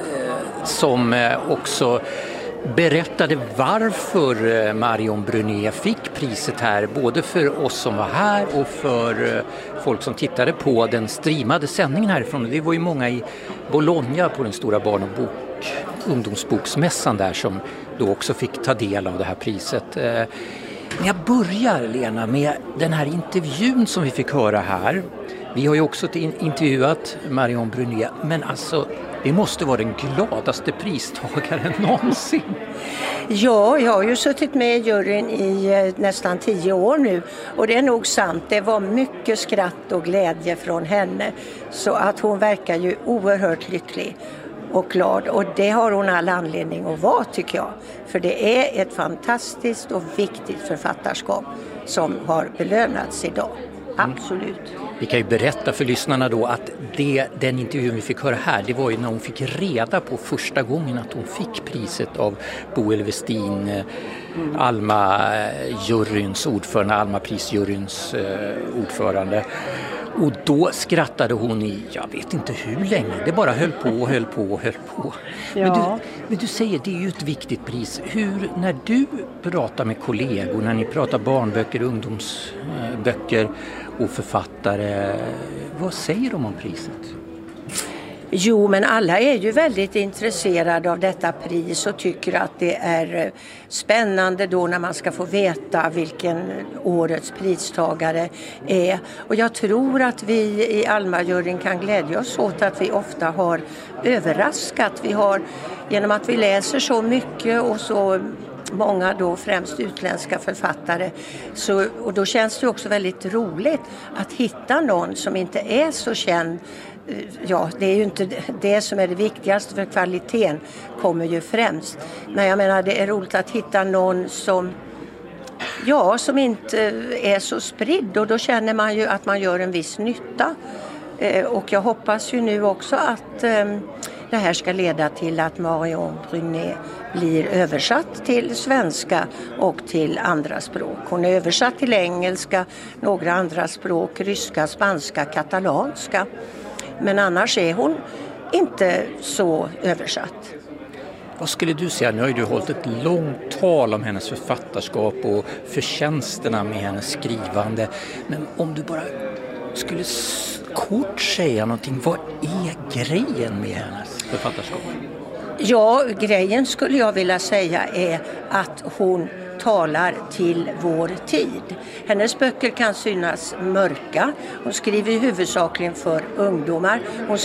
som också berättade varför Marion Brunet fick priset här, både för oss som var här och för folk som tittade på den streamade sändningen härifrån. Det var ju många i Bologna på den stora barn- och ungdomsboksmässan där som då också fick ta del av det här priset. Men jag börjar, Lena, med den här intervjun som vi fick höra här. Vi har ju också intervjuat Marion Brunet, men alltså det måste vara den gladaste pristagaren någonsin. Ja, jag har ju suttit med i juryn i nästan 10 år nu, och det är nog sant. Det var mycket skratt och glädje från henne, så att hon verkar ju oerhört lycklig och glad, och det har hon all anledning att vara, tycker jag. För det är ett fantastiskt och viktigt författarskap som har belönats idag. Absolut. Vi kan ju berätta för lyssnarna då att den intervjun vi fick höra här, det var ju när hon fick reda på första gången att hon fick priset av Boel Westin, Alma-juryns ordförande, Alma-prisjuryns ordförande. Och då skrattade hon i, jag vet inte hur länge, det bara höll på. Ja. Men du säger, det är ju ett viktigt pris. När du pratar med kollegor, när ni pratar barnböcker, ungdomsböcker och författare, vad säger de om priset? Jo, men alla är ju väldigt intresserade av detta pris och tycker att det är spännande då när man ska få veta vilken årets pristagare är. Och jag tror att vi i Alma-juryn kan glädja oss åt att vi ofta har överraskat. Genom att vi läser så mycket och så många då främst utländska författare. Och då känns det också väldigt roligt att hitta någon som inte är så känd. Ja, det är ju inte det som är det viktigaste, för kvaliteten kommer ju främst. Men jag menar, det är roligt att hitta någon som inte är så spridd, och då känner man ju att man gör en viss nytta. Och jag hoppas ju nu också att det här ska leda till att Marion Brunet blir översatt till svenska och till andra språk. Hon är översatt till engelska, några andra språk, ryska, spanska, katalanska. Men annars är hon inte så översatt. Vad skulle du säga? Nu har du hållit ett långt tal om hennes författarskap och förtjänsterna med hennes skrivande. Men om du bara skulle kort säga någonting, vad är grejen med hennes författarskap? Ja, grejen skulle jag vilja säga är att hon talar till vår tid. Hennes böcker kan synas mörka. Hon skriver huvudsakligen för ungdomar. Hon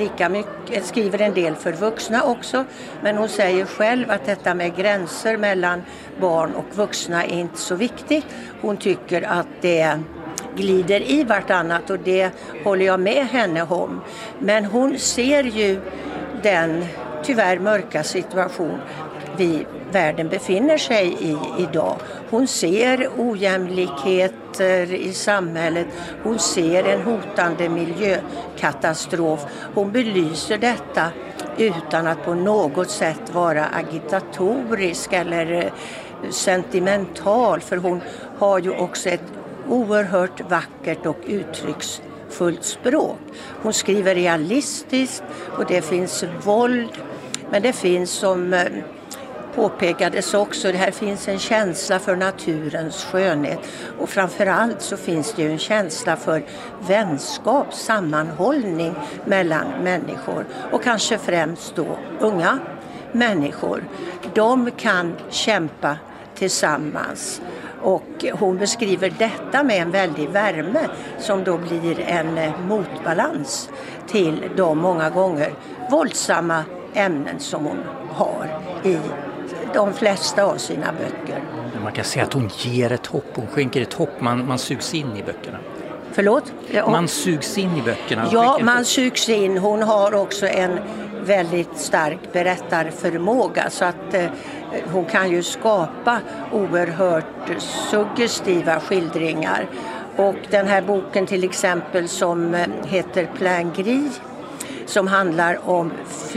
skriver en del för vuxna också. Men hon säger själv att detta med gränser mellan barn och vuxna är inte så viktigt. Hon tycker att det glider i vartannat, och det håller jag med henne om. Men hon ser ju den tyvärr mörka situation världen befinner sig i idag. Hon ser ojämlikheter i samhället. Hon ser en hotande miljökatastrof. Hon belyser detta utan att på något sätt vara agitatorisk eller sentimental, för hon har ju också ett oerhört vackert och uttrycksfullt språk. Hon skriver realistiskt, och det finns våld, men det finns, som påpekades också, det här finns en känsla för naturens skönhet, och framförallt så finns det ju en känsla för vänskap, sammanhållning mellan människor, och kanske främst då unga människor. De kan kämpa tillsammans, och hon beskriver detta med en väldig värme som då blir en motbalans till de många gånger våldsamma ämnen som hon har i de flesta av sina böcker. Man kan säga att hon ger ett hopp, hon skänker ett hopp, man sugs in i böckerna. Förlåt? Man sugs in i böckerna. Ja, man sugs in. Hon har också en väldigt stark berättarförmåga, så att hon kan ju skapa oerhört suggestiva skildringar. Och den här boken till exempel som heter Plein Gris, som handlar om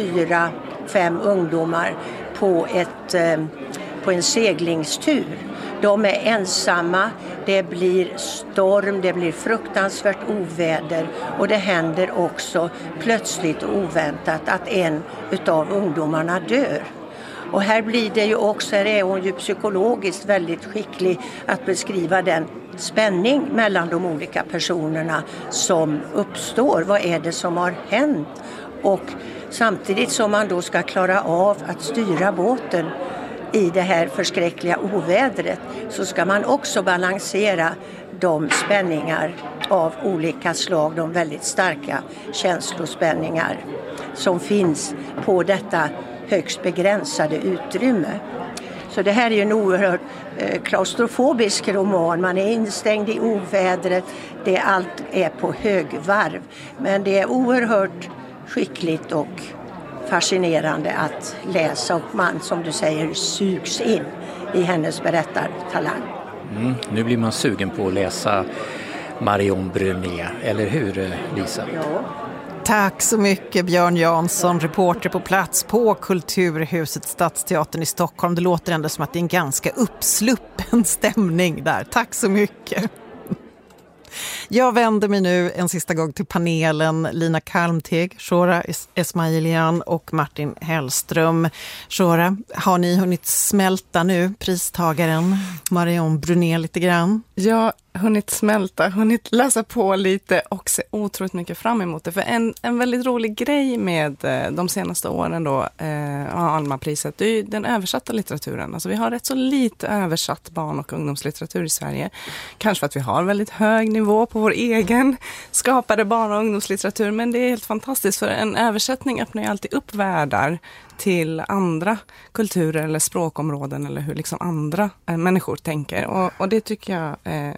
4-5 ungdomar på en seglingstur. De är ensamma, det blir storm, det blir fruktansvärt oväder, och det händer också plötsligt och oväntat att en utav ungdomarna dör. Och här blir det ju också, här är hon ju psykologiskt väldigt skicklig att beskriva den spänning mellan de olika personerna som uppstår. Vad är det som har hänt? Och samtidigt som man då ska klara av att styra båten i det här förskräckliga ovädret, så ska man också balansera de spänningar av olika slag, de väldigt starka känslospänningar som finns på detta högst begränsade utrymme. Så det här är ju en oerhört klaustrofobisk roman. Man är instängd i ovädret, allt är på högvarv. Men det är oerhört skickligt och fascinerande att läsa, och man, som du säger, sugs in i hennes berättartalang. Nu blir man sugen på att läsa Marion Bruné, eller hur Lisa? Ja. Tack så mycket Björn Jansson, reporter på plats på Kulturhuset Stadsteatern i Stockholm. Det låter ändå som att det är en ganska uppsluppen stämning där. Tack så mycket. Jag vänder mig nu en sista gång till panelen. Lina Kalmteg, Shora Esmailian och Martin Hellström. Shora, har ni hunnit smälta nu pristagaren Marion Bruné lite grann? Ja, hunnit smälta, hunnit läsa på lite och se otroligt mycket fram emot det. För en väldigt rolig grej med de senaste åren då, Alma-priset, det är ju den översatta litteraturen. Alltså vi har rätt så lite översatt barn- och ungdomslitteratur i Sverige. Kanske för att vi har väldigt hög nivå på vår egen skapade barn- och ungdomslitteratur, men det är helt fantastiskt för en översättning öppnar ju alltid upp världar till andra kulturer eller språkområden eller hur liksom andra människor tänker. Och det tycker jag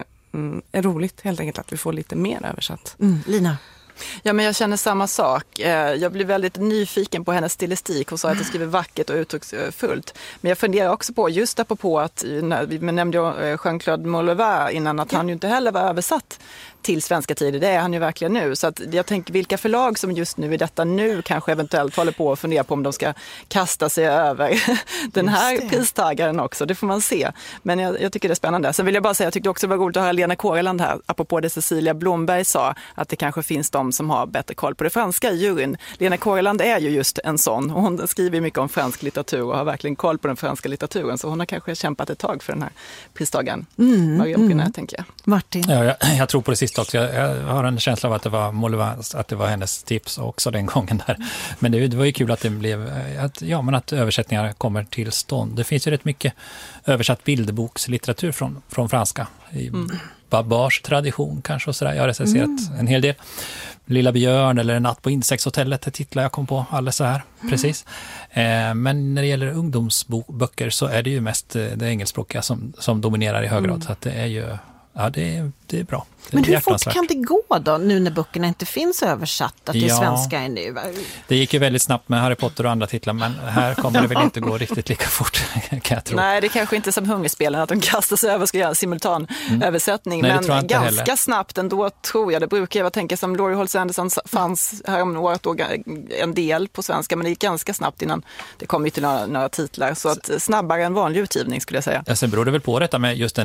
är roligt helt enkelt att vi får lite mer översatt. Lina? Ja, men jag känner samma sak. Jag blir väldigt nyfiken på hennes stilistik. Hon sa att det skriver vackert och uttrycksfullt. Men jag funderar också på, just apropå att vi nämnde Jean-Claude Molière innan, att han ju inte heller var översatt till svenska tider. Det är han ju verkligen nu. Så att jag tänker vilka förlag som just nu i detta nu kanske eventuellt håller på att fundera på om de ska kasta sig över den här pristagaren också. Det får man se. Men jag tycker det är spännande. Sen vill jag bara säga, jag tyckte också det var roligt att höra Lena Kåreland här, apropå det Cecilia Blomberg sa, att det kanske finns de som har bättre koll på det franska i juryn. Lena Kåreland är ju just en sån. Hon skriver mycket om fransk litteratur och har verkligen koll på den franska litteraturen. Så hon har kanske kämpat ett tag för den här pristagaren. Marion Bruné, tänker jag. Martin? Ja, jag tror på det sista också. Jag har en känsla av att det var Molière, att det var hennes tips också den gången där. Men det var ju kul att det blev att översättningar kommer till stånd. Det finns ju rätt mycket översatt bilderbokslitteratur från franska i Babars tradition kanske och sådär. Jag har recenserat en hel del. Lilla björn eller En natt på insektshotellet, det titlar jag kom på alldeles så här, precis. Men när det gäller ungdomsböcker så är det ju mest det engelskspråkiga som dominerar i hög grad. Så att det är ju, det är bra. Men hur fort kan det gå då, nu när böckerna inte finns översatta till svenska ännu? Det gick ju väldigt snabbt med Harry Potter och andra titlar, men här kommer det väl inte gå riktigt lika fort, kan jag tro. Nej, det kanske inte är som Hungerspelen, att de kastar sig över och ska göra simultan översättning. Nej, men ganska snabbt ändå, tror jag. Det brukar jag tänka som Laurie Holtz Anderson fanns här om året då, en del på svenska, men det gick ganska snabbt innan det kom ytterligare några titlar. Så att snabbare än vanlig utgivning skulle jag säga. Sen beror det väl på detta med just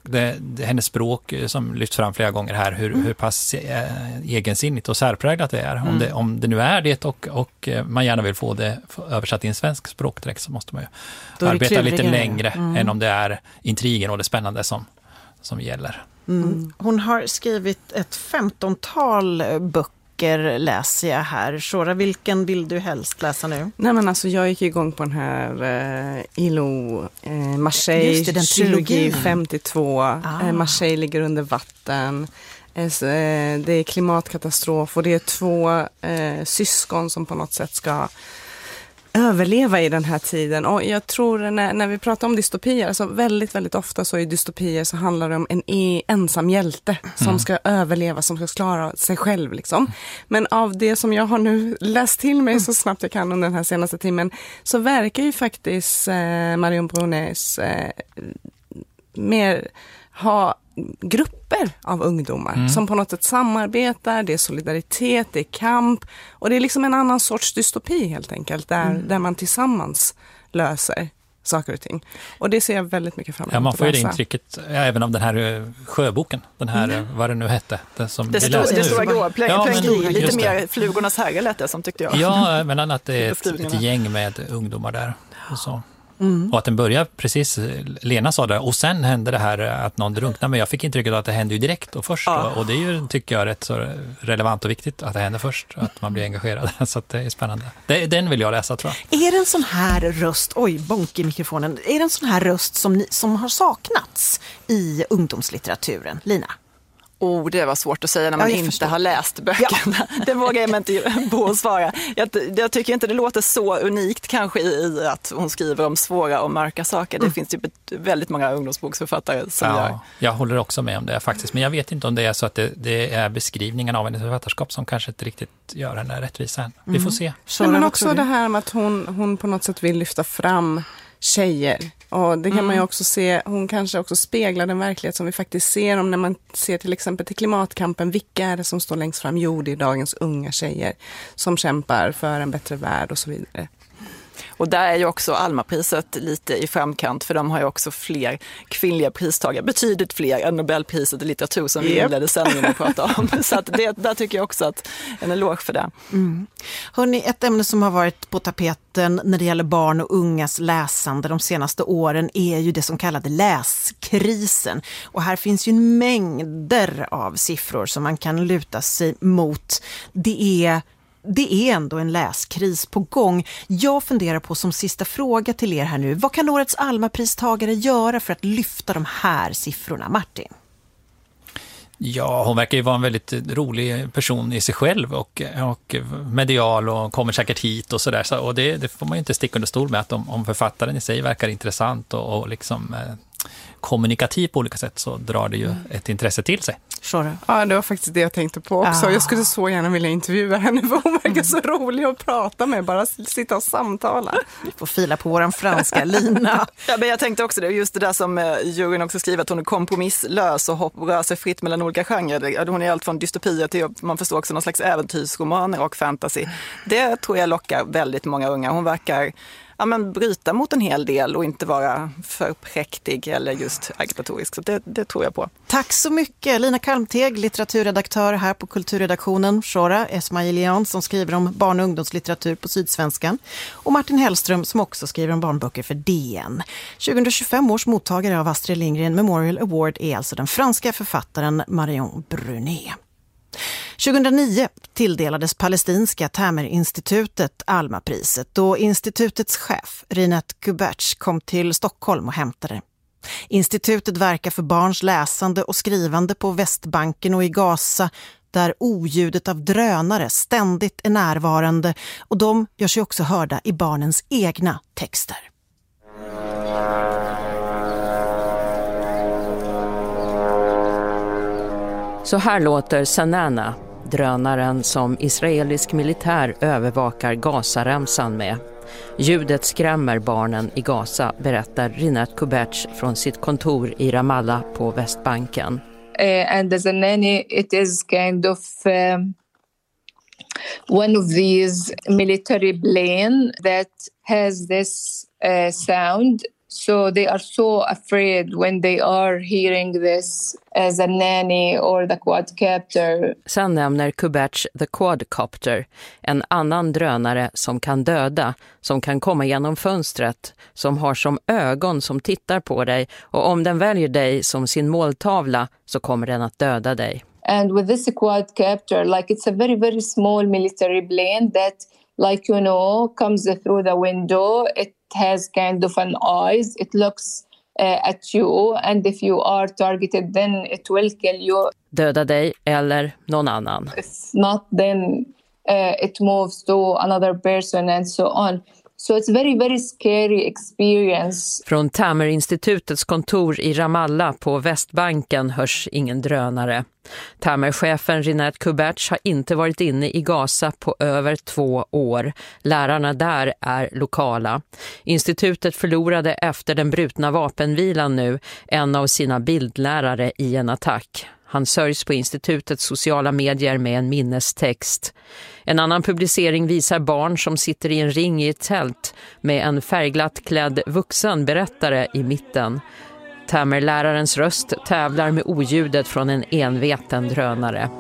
hennes språk som lyfts fram flera gånger här, hur pass egensinnigt och särpräglat det är. Om det nu är det och man gärna vill få det översatt i en svensk språkdräkt, så måste man ju arbeta lite längre än om det är intrigen och det spännande som gäller. Hon har skrivit ett 15-tal böcker, läser jag här. Shora, vilken vill du helst läsa nu? Nej, men alltså jag gick igång på den här ILO Marseille 2052. Marseille ligger under vatten. Det är klimatkatastrof och det är 2 syskon som på något sätt ska överleva i den här tiden. Och jag tror när vi pratar om dystopier, alltså väldigt, väldigt ofta så i dystopier så handlar det om en ensam hjälte som ska överleva, som ska klara sig själv liksom. Men av det som jag har nu läst till mig så snabbt jag kan under den här senaste timmen, så verkar ju faktiskt Marion Brunés mer ha grupper av ungdomar som på något sätt samarbetar, det är solidaritet, det är kamp och det är liksom en annan sorts dystopi helt enkelt, där man tillsammans löser saker och ting. Och det ser jag väldigt mycket fram emot. Ja, man får ju det intrycket även av den här sjöboken, den här, vad det nu hette. Det stora grå, lite mer Flugornas herre lät det som, tyckte jag. Ja, men att det är ett gäng med ungdomar där och så. Och att den börjar precis, Lena sa det, och sen hände det här att någon drunknar, men jag fick intrycket att det hände ju direkt och först. Och det är ju, tycker jag, rätt så relevant och viktigt att det händer först, att man blir engagerad. Så att det är spännande. Den vill jag läsa, tror jag. Är det en sån här röst, bonk i mikrofonen, är det en sån här röst som har saknats i ungdomslitteraturen, Lina? Det var svårt att säga när man inte har läst böckerna. Ja. Det vågar jag inte på att svara. Jag tycker inte det låter så unikt kanske i att hon skriver om svåra och mörka saker. Det finns ju väldigt många ungdomsboksförfattare som gör. Jag håller också med om det faktiskt. Men jag vet inte om det är så att det är beskrivningen av hennes författarskap som kanske inte riktigt gör henne rättvisan. Vi får se. Men också det här med att hon på något sätt vill lyfta fram tjejer. Och det kan man ju också se, hon kanske också speglar den verklighet som vi faktiskt ser om när man ser till exempel till klimatkampen. Vilka är det som står längst fram? Jo, det är dagens unga tjejer som kämpar för en bättre värld och så vidare. Och där är ju också Almapriset lite i framkant, för de har ju också fler kvinnliga pristagare, betydligt fler än Nobelpriset i litteratur som vi inledde sändningen att prata om. Så att där tycker jag också att en eloge för det. Hörrni, ett ämne som har varit på tapeten när det gäller barn och ungas läsande de senaste åren är ju det som kallade läskrisen. Och här finns ju mängder av siffror som man kan luta sig mot. Det är ändå en läskris på gång. Jag funderar på som sista fråga till er här nu. Vad kan årets Almapristagare göra för att lyfta de här siffrorna? Martin? Ja, hon verkar ju vara en väldigt rolig person i sig själv och medial och kommer säkert hit och sådär. Och det får man ju inte sticka under stol med, att om författaren i sig verkar intressant och liksom kommunikativ på olika sätt, så drar det ju ett intresse till sig. Ja, det var faktiskt det jag tänkte på också. Jag skulle så gärna vilja intervjua henne, för hon verkar så rolig att prata med, bara sitta och samtala. Vi får fila på våran franska Lina. Ja, men jag tänkte också det, just det där som juryn också skriver, att hon är kompromisslös och rör sig fritt mellan olika genrer. Hon är allt från dystopier till, man förstår också, någon slags äventyrsromaner och fantasy. Det tror jag lockar väldigt många unga. Hon verkar bryta mot en hel del och inte vara för präktig eller just agitatorisk. Så det tror jag på. Tack så mycket. Lina Kalmteg, litteraturredaktör här på Kulturredaktionen. Shora Esmailian som skriver om barn- och ungdomslitteratur på Sydsvenskan. Och Martin Hellström som också skriver om barnböcker för DN. 2025 års mottagare av Astrid Lindgren Memorial Award är alltså den franska författaren Marion Brunet. 2009 tilldelades palestinska Tamer-institutet Almapriset då institutets chef Rinat Kubac kom till Stockholm och hämtade. Institutet verkar för barns läsande och skrivande på Västbanken och i Gaza, där oljudet av drönare ständigt är närvarande, och de gör sig också hörda i barnens egna texter. Så här låter Sanana, drönaren som israelisk militär övervakar Gazaremsan med. Ljudet skrämmer barnen i Gaza, berättar Rinat Kubac från sitt kontor i Ramallah på Västbanken. And as a nanny, it is kind of one of these military plane that has this sound. So they are so afraid when they are hearing this as a nanny or the quadcopter. Sen nämner Kubac the quadcopter, en annan drönare som kan döda, som kan komma genom fönstret, som har som ögon som tittar på dig, och om den väljer dig som sin måltavla så kommer den att döda dig. And with this quadcopter, like it's a very, very small military plane that, like, you know, comes through the window. It has kind of an eyes. It looks at you, and if you are targeted, then it will kill you. Döda dig eller någon annan. If not, then it moves to another person and so on. So it's very, very scary experience. Från Tamer-institutets kontor i Ramallah på Västbanken hörs ingen drönare. Tamer-chefen Rinat Kubac har inte varit inne i Gaza på över 2 år. Lärarna där är lokala. Institutet förlorade efter den brutna vapenvilan nu en av sina bildlärare i en attack. Han sörjs på institutets sociala medier med en minnestext. En annan publicering visar barn som sitter i en ring i ett tält med en färgglatt klädd vuxen berättare i mitten. Tamer-lärarens röst tävlar med oljudet från en enveten drönare.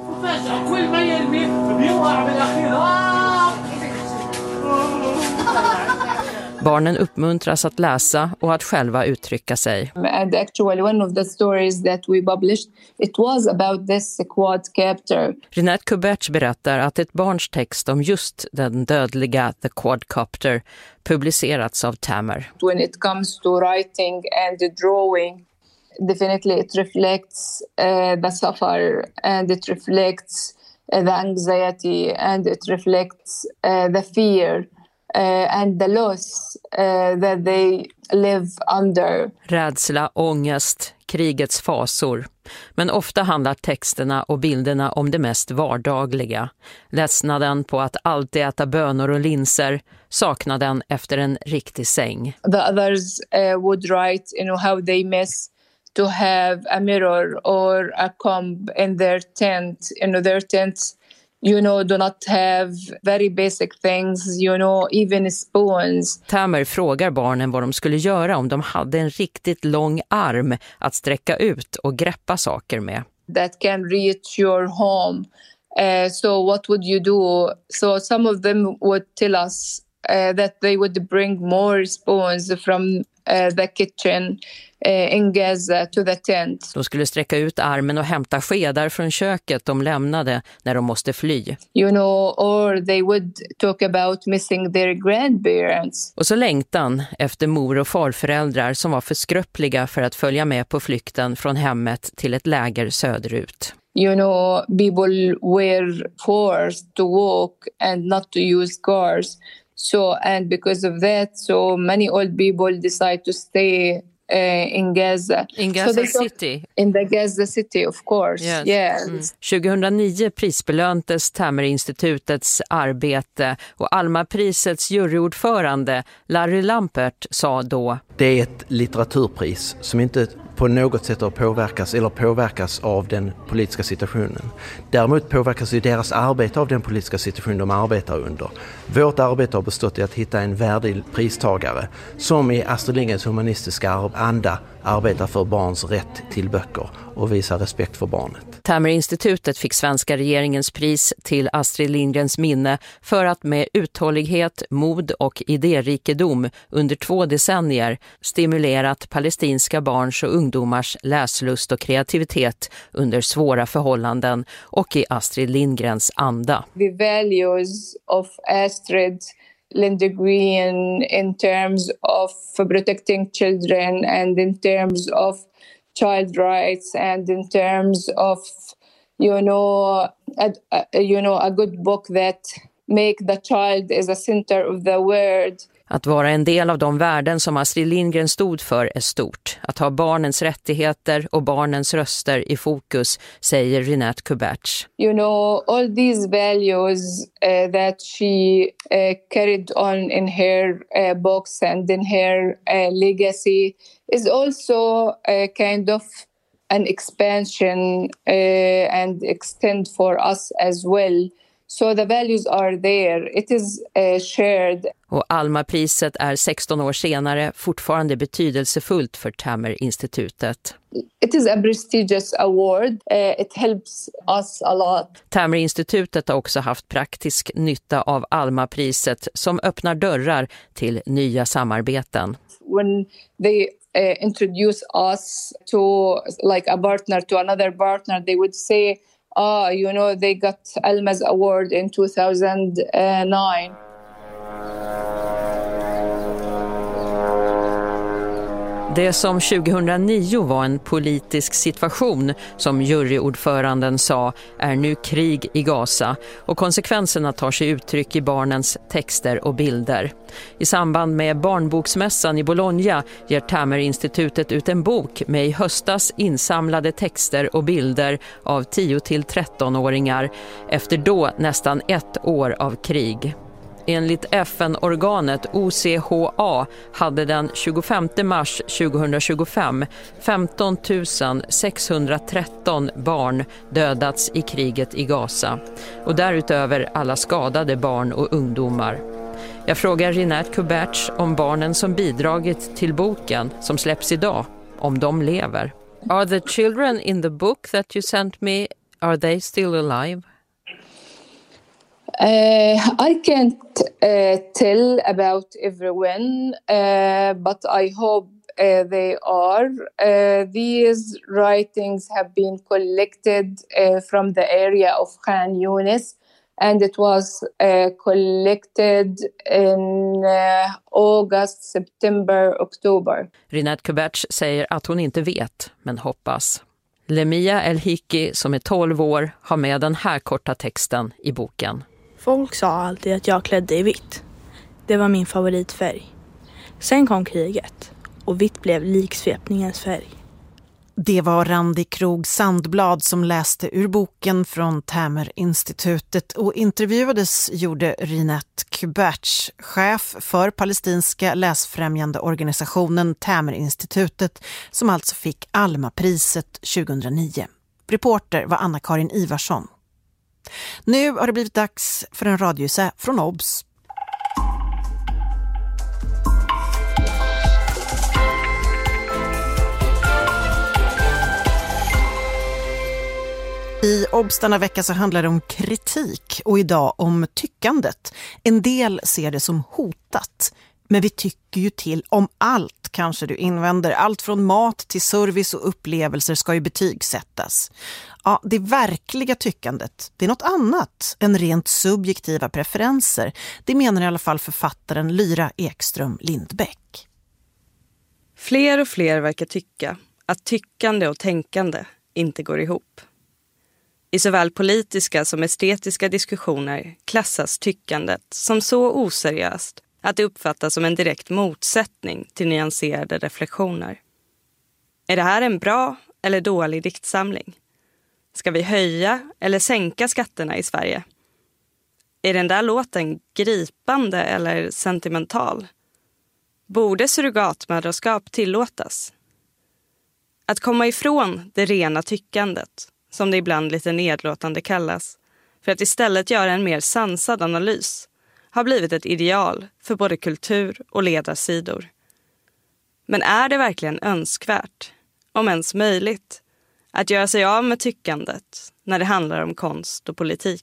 Barnen uppmuntras att läsa och att själva uttrycka sig. And actually one of the stories that we published, it was about this quadcopter. Rinat Kubac berättar att ett barns text om just den dödliga The Quadcopter publicerats av Tamer. When it comes to writing and drawing, definitely it reflects the suffer, and it reflects the anxiety, and it reflects the fear. And the loss that they live under. Rädsla, ångest, krigets fasor. Men ofta handlar texterna och bilderna om det mest vardagliga. Ledsnaden på att alltid äta bönor och linser, saknaden efter en riktig säng. The others would write, how they miss to have a mirror or a comb in their tent. Their tents, do not have very basic things, even spoons. Tamer frågar barnen vad de skulle göra om de hade en riktigt lång arm att sträcka ut och greppa saker med. That can reach your home. So what would you do? So some of them would tell us that they would bring more spoons from the kitchen in Gaza to the tent. De skulle sträcka ut armen och hämta skedar från köket de lämnade när de måste fly. Or they would talk about missing their grandparents. Och så längtan efter mor- och farföräldrar som var för skröpliga för att följa med på flykten från hemmet till ett läger söderut. People were forced to walk and not to use cars. And because of that, so many old people decide to stay in Gaza. In Gaza City? In the Gaza City, of course. Yes. 2009 prisbelöntes Tamer-institutets arbete och Alma-prisets juryordförande Larry Lampert sa då: Det är ett litteraturpris som inte på något sätt påverkas av den politiska situationen. Däremot påverkas ju deras arbete av den politiska situation de arbetar under. Vårt arbete har bestått i att hitta en värdig pristagare som i Astrid Lindgrens humanistiska anda arbetar för barns rätt till böcker och visar respekt för barnet. Tamer-institutet fick svenska regeringens pris till Astrid Lindgrens minne för att med uthållighet, mod och idérikedom under 2 decennier stimulerat palestinska barns och ungdomars läslust och kreativitet under svåra förhållanden och i Astrid Lindgrens anda. The values of Astrid Lindgren in terms of protecting children and in terms of child rights and in terms of a good book that make the child as a center of the world. Att vara en del av de värden som Astrid Lindgren stod för är stort. Att ha barnens rättigheter och barnens röster i fokus, säger Rinat Kubatch. All these values that she carried on in her books and in her legacy is also kind of an expansion and extend for us as well. So the values are there. It is shared. Och Alma-priset är 16 år senare fortfarande betydelsefullt för Tamer-institutet. It is a prestigious award. It helps us a lot. Tamer-institutet har också haft praktisk nytta av Alma-priset som öppnar dörrar till nya samarbeten. When they introduce us to like a partner to another partner, they would say, they got Alma's award in 2009. Det som 2009 var en politisk situation, som juryordföranden sa, är nu krig i Gaza och konsekvenserna tar sig uttryck i barnens texter och bilder. I samband med barnboksmässan i Bologna ger Tamer-institutet ut en bok med i höstas insamlade texter och bilder av 10-13-åringar efter då nästan 1 år av krig. Enligt FN-organet OCHA hade den 25 mars 2025 15 613 barn dödats i kriget i Gaza och därutöver alla skadade barn och ungdomar. Jag frågar Rinat Kubatch om barnen som bidragit till boken som släpps idag, om de lever. Are the children in the book that you sent me, are they still alive? I can't tell about everyone, but I hope they are. These writings have been collected from the area of Khan Yunis, and it was collected in August, September, October. Rinat Kubatch säger att hon inte vet, men hoppas. Lemia El-Hiki, som är 12 år, har med den här korta texten i boken. Folk sa alltid att jag klädde i vitt. Det var min favoritfärg. Sen kom kriget och vitt blev liksvepningens färg. Det var Randi Krog Sandblad som läste ur boken från Tamer-institutet och intervjuades gjorde Rinette Kuberts, chef för palestinska läsfrämjande organisationen Tamer-institutet, som alltså fick Alma-priset 2009. Reporter var Anna-Karin Ivarsson. Nu har det blivit dags för en radioessä från OBS. I OBS denna vecka så handlar det om kritik och idag om tyckandet. En del ser det som hotat, men vi tycker ju till om allt, kanske du invänder. Allt från mat till service och upplevelser ska ju betygsättas. Ja, det verkliga tyckandet, det är något annat än rent subjektiva preferenser. Det menar i alla fall författaren Lyra Ekström Lindbäck. Fler och fler verkar tycka att tyckande och tänkande inte går ihop. I såväl politiska som estetiska diskussioner klassas tyckandet som så oseriöst att det uppfattas som en direkt motsättning till nyanserade reflektioner. Är det här en bra eller dålig diktsamling? Ska vi höja eller sänka skatterna i Sverige? Är den där låten gripande eller sentimental? Borde surrogatmödraskap tillåtas? Att komma ifrån det rena tyckandet, som det ibland lite nedlåtande kallas, för att istället göra en mer sansad analys, har blivit ett ideal för både kultur och ledarsidor. Men är det verkligen önskvärt, om ens möjligt, att göra sig av med tyckandet när det handlar om konst och politik?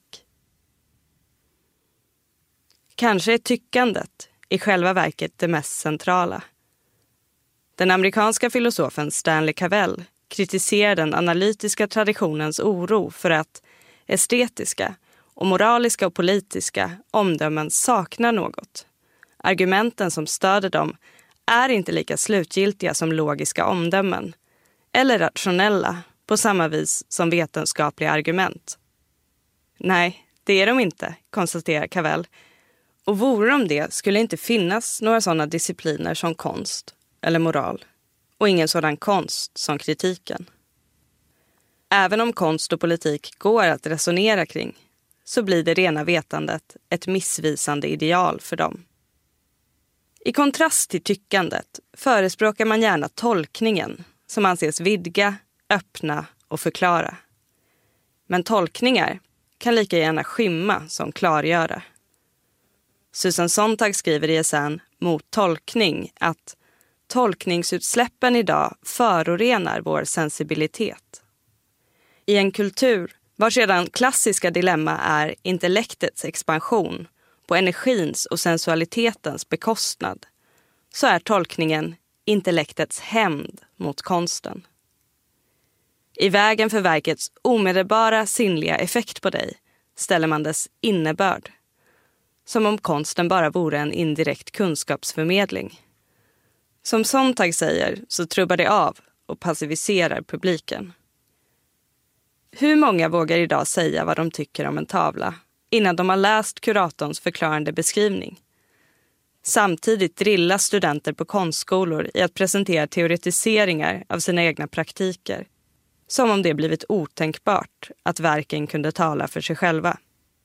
Kanske är tyckandet i själva verket det mest centrala. Den amerikanska filosofen Stanley Cavell kritiserar den analytiska traditionens oro för att estetiska och moraliska och politiska omdömen saknar något. Argumenten som stöder dem är inte lika slutgiltiga som logiska omdömen eller rationella på samma vis som vetenskapliga argument. Nej, det är de inte, konstaterar Cavell. Och vore de det skulle inte finnas några sådana discipliner som konst eller moral. Och ingen sådan konst som kritiken. Även om konst och politik går att resonera kring, så blir det rena vetandet ett missvisande ideal för dem. I kontrast till tyckandet förespråkar man gärna tolkningen, som anses vidga, öppna och förklara. Men tolkningar kan lika gärna skymma som klargöra. Susan Sontag skriver i essän Mot tolkning att tolkningsutsläppen idag förorenar vår sensibilitet. I en kultur vars redan klassiska dilemma är intellektets expansion på energins och sensualitetens bekostnad, så är tolkningen intellektets hämnd mot konsten. I vägen för verkets omedelbara sinnliga effekt på dig ställer man dess innebörd, som om konsten bara vore en indirekt kunskapsförmedling. Som Sontag säger så trubbar det av och passiviserar publiken. Hur många vågar idag säga vad de tycker om en tavla innan de har läst kuratorns förklarande beskrivning? Samtidigt drillas studenter på konstskolor i att presentera teoretiseringar av sina egna praktiker, som om det blivit otänkbart att verken kunde tala för sig själva.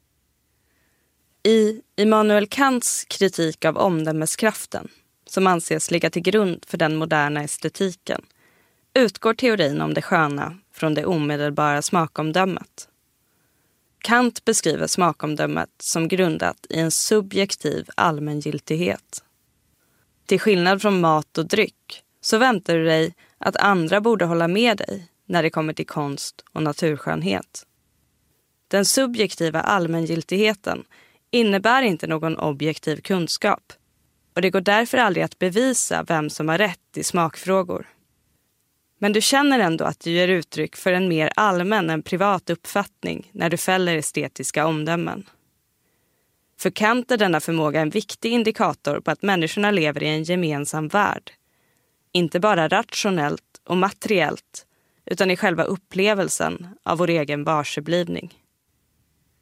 I Immanuel Kants kritik av omdömeskraften, som anses ligga till grund för den moderna estetiken, utgår teorin om det sköna från det omedelbara smakomdömet. Kant beskriver smakomdömet som grundat i en subjektiv allmängiltighet. Till skillnad från mat och dryck så väntar du dig att andra borde hålla med dig när det kommer till konst och naturskönhet. Den subjektiva allmängiltigheten innebär inte någon objektiv kunskap, och det går därför aldrig att bevisa vem som har rätt i smakfrågor. Men du känner ändå att du ger uttryck för en mer allmän än privat uppfattning när du fäller estetiska omdömen. För Kant är denna förmåga en viktig indikator på att människorna lever i en gemensam värld. Inte bara rationellt och materiellt, utan i själva upplevelsen av vår egen varseblivning.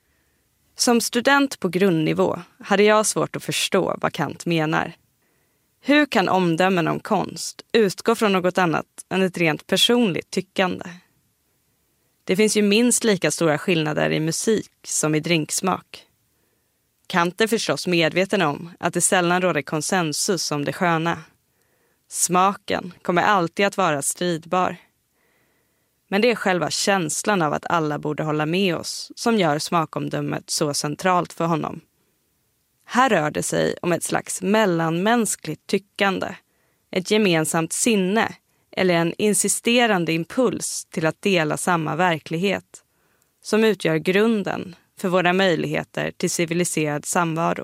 Som student på grundnivå hade jag svårt att förstå vad Kant menar. Hur kan omdömen om konst utgå från något annat än ett rent personligt tyckande? Det finns ju minst lika stora skillnader i musik som i drinksmak. Kant är förstås medveten om att det sällan råder konsensus om det sköna. Smaken kommer alltid att vara stridbar. Men det är själva känslan av att alla borde hålla med oss som gör smakomdömet så centralt för honom. Här rör det sig om ett slags mellanmänskligt tyckande, ett gemensamt sinne eller en insisterande impuls till att dela samma verklighet som utgör grunden för våra möjligheter till civiliserad samvaro.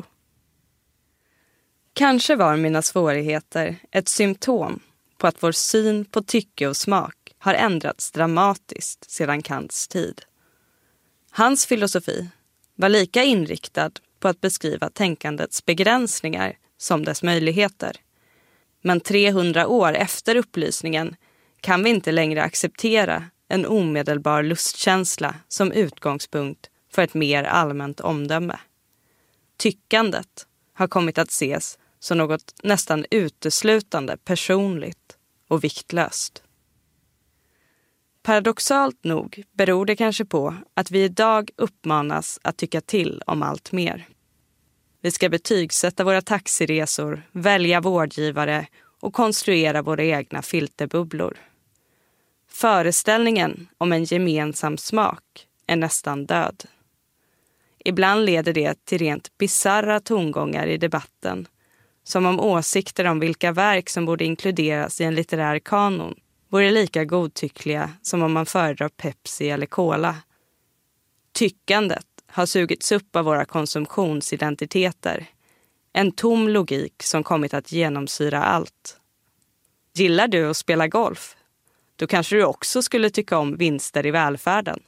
Kanske var mina svårigheter ett symptom på att vår syn på tycke och smak har ändrats dramatiskt sedan Kants tid. Hans filosofi var lika inriktad på att beskriva tänkandets begränsningar som dess möjligheter. Men 300 år efter upplysningen kan vi inte längre acceptera en omedelbar lustkänsla som utgångspunkt för ett mer allmänt omdöme. Tyckandet har kommit att ses som något nästan uteslutande personligt och viktlöst. Paradoxalt nog beror det kanske på att vi idag uppmanas att tycka till om allt mer. Vi ska betygsätta våra taxiresor, välja vårdgivare och konstruera våra egna filterbubblor. Föreställningen om en gemensam smak är nästan död. Ibland leder det till rent bizarra tongångar i debatten, som om åsikter om vilka verk som borde inkluderas i en litterär kanon vore lika godtyckliga som om man föredrar Pepsi eller Cola. Tyckandet har sugits upp av våra konsumtionsidentiteter. En tom logik som kommit att genomsyra allt. Gillar du att spela golf? Då kanske du också skulle tycka om vinster i välfärden.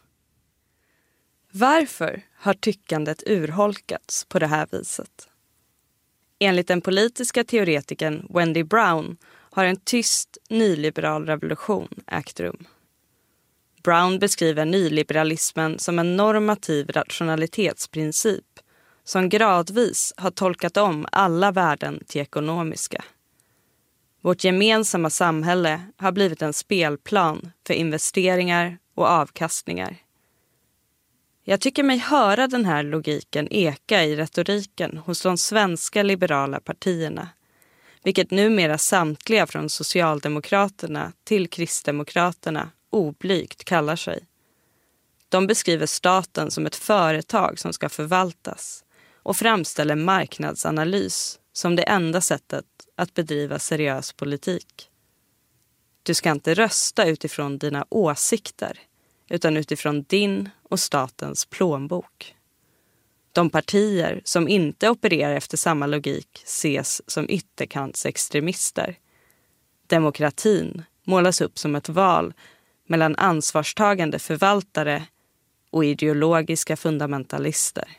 Varför har tyckandet urholkats på det här viset? Enligt den politiska teoretikern Wendy Brown har en tyst nyliberal revolution ägt rum. Brown beskriver nyliberalismen som en normativ rationalitetsprincip som gradvis har tolkat om alla värden till ekonomiska. Vårt gemensamma samhälle har blivit en spelplan för investeringar och avkastningar. Jag tycker mig höra den här logiken eka i retoriken hos de svenska liberala partierna, vilket numera samtliga från Socialdemokraterna till Kristdemokraterna oblygt kallar sig. De beskriver staten som ett företag som ska förvaltas och framställer marknadsanalys som det enda sättet att bedriva seriös politik. Du ska inte rösta utifrån dina åsikter utan utifrån din och statens plånbok. De partier som inte opererar efter samma logik ses som ytterkantsextremister. Demokratin målas upp som ett val mellan ansvarstagande förvaltare och ideologiska fundamentalister.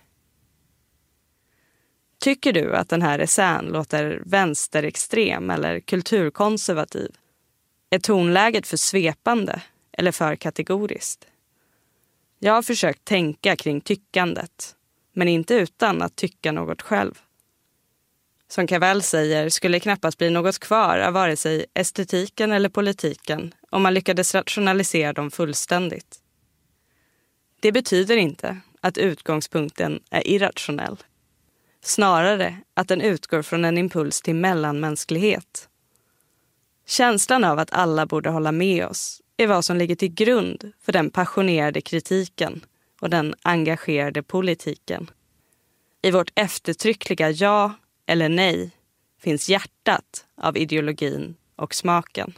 Tycker du att den här essän låter vänsterextrem eller kulturkonservativ? Är tonläget för svepande eller för kategoriskt? Jag har försökt tänka kring tyckandet, men inte utan att tycka något själv. Som Cavell säger skulle det knappast bli något kvar av vare sig estetiken eller politiken om man lyckades rationalisera dem fullständigt. Det betyder inte att utgångspunkten är irrationell. Snarare att den utgår från en impuls till mellanmänsklighet. Känslan av att alla borde hålla med oss är vad som ligger till grund för den passionerade kritiken och den engagerade politiken. I vårt eftertryckliga ja eller nej finns hjärtat av ideologin och smaken.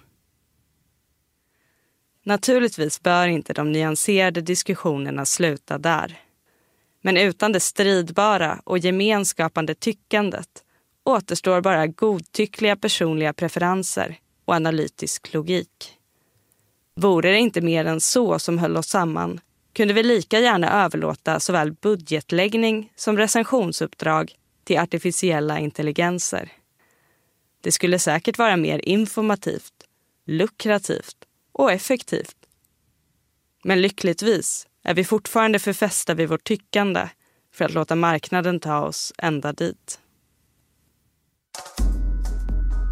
Naturligtvis bör inte de nyanserade diskussionerna sluta där. Men utan det stridbara och gemenskapande tyckandet återstår bara godtyckliga personliga preferenser och analytisk logik. Vore det inte mer än så som höll oss samman kunde vi lika gärna överlåta såväl budgetläggning som recensionsuppdrag till artificiella intelligenser. Det skulle säkert vara mer informativt, lukrativt och effektivt. Men lyckligtvis är vi fortfarande förfästa vid vårt tyckande för att låta marknaden ta oss ända dit.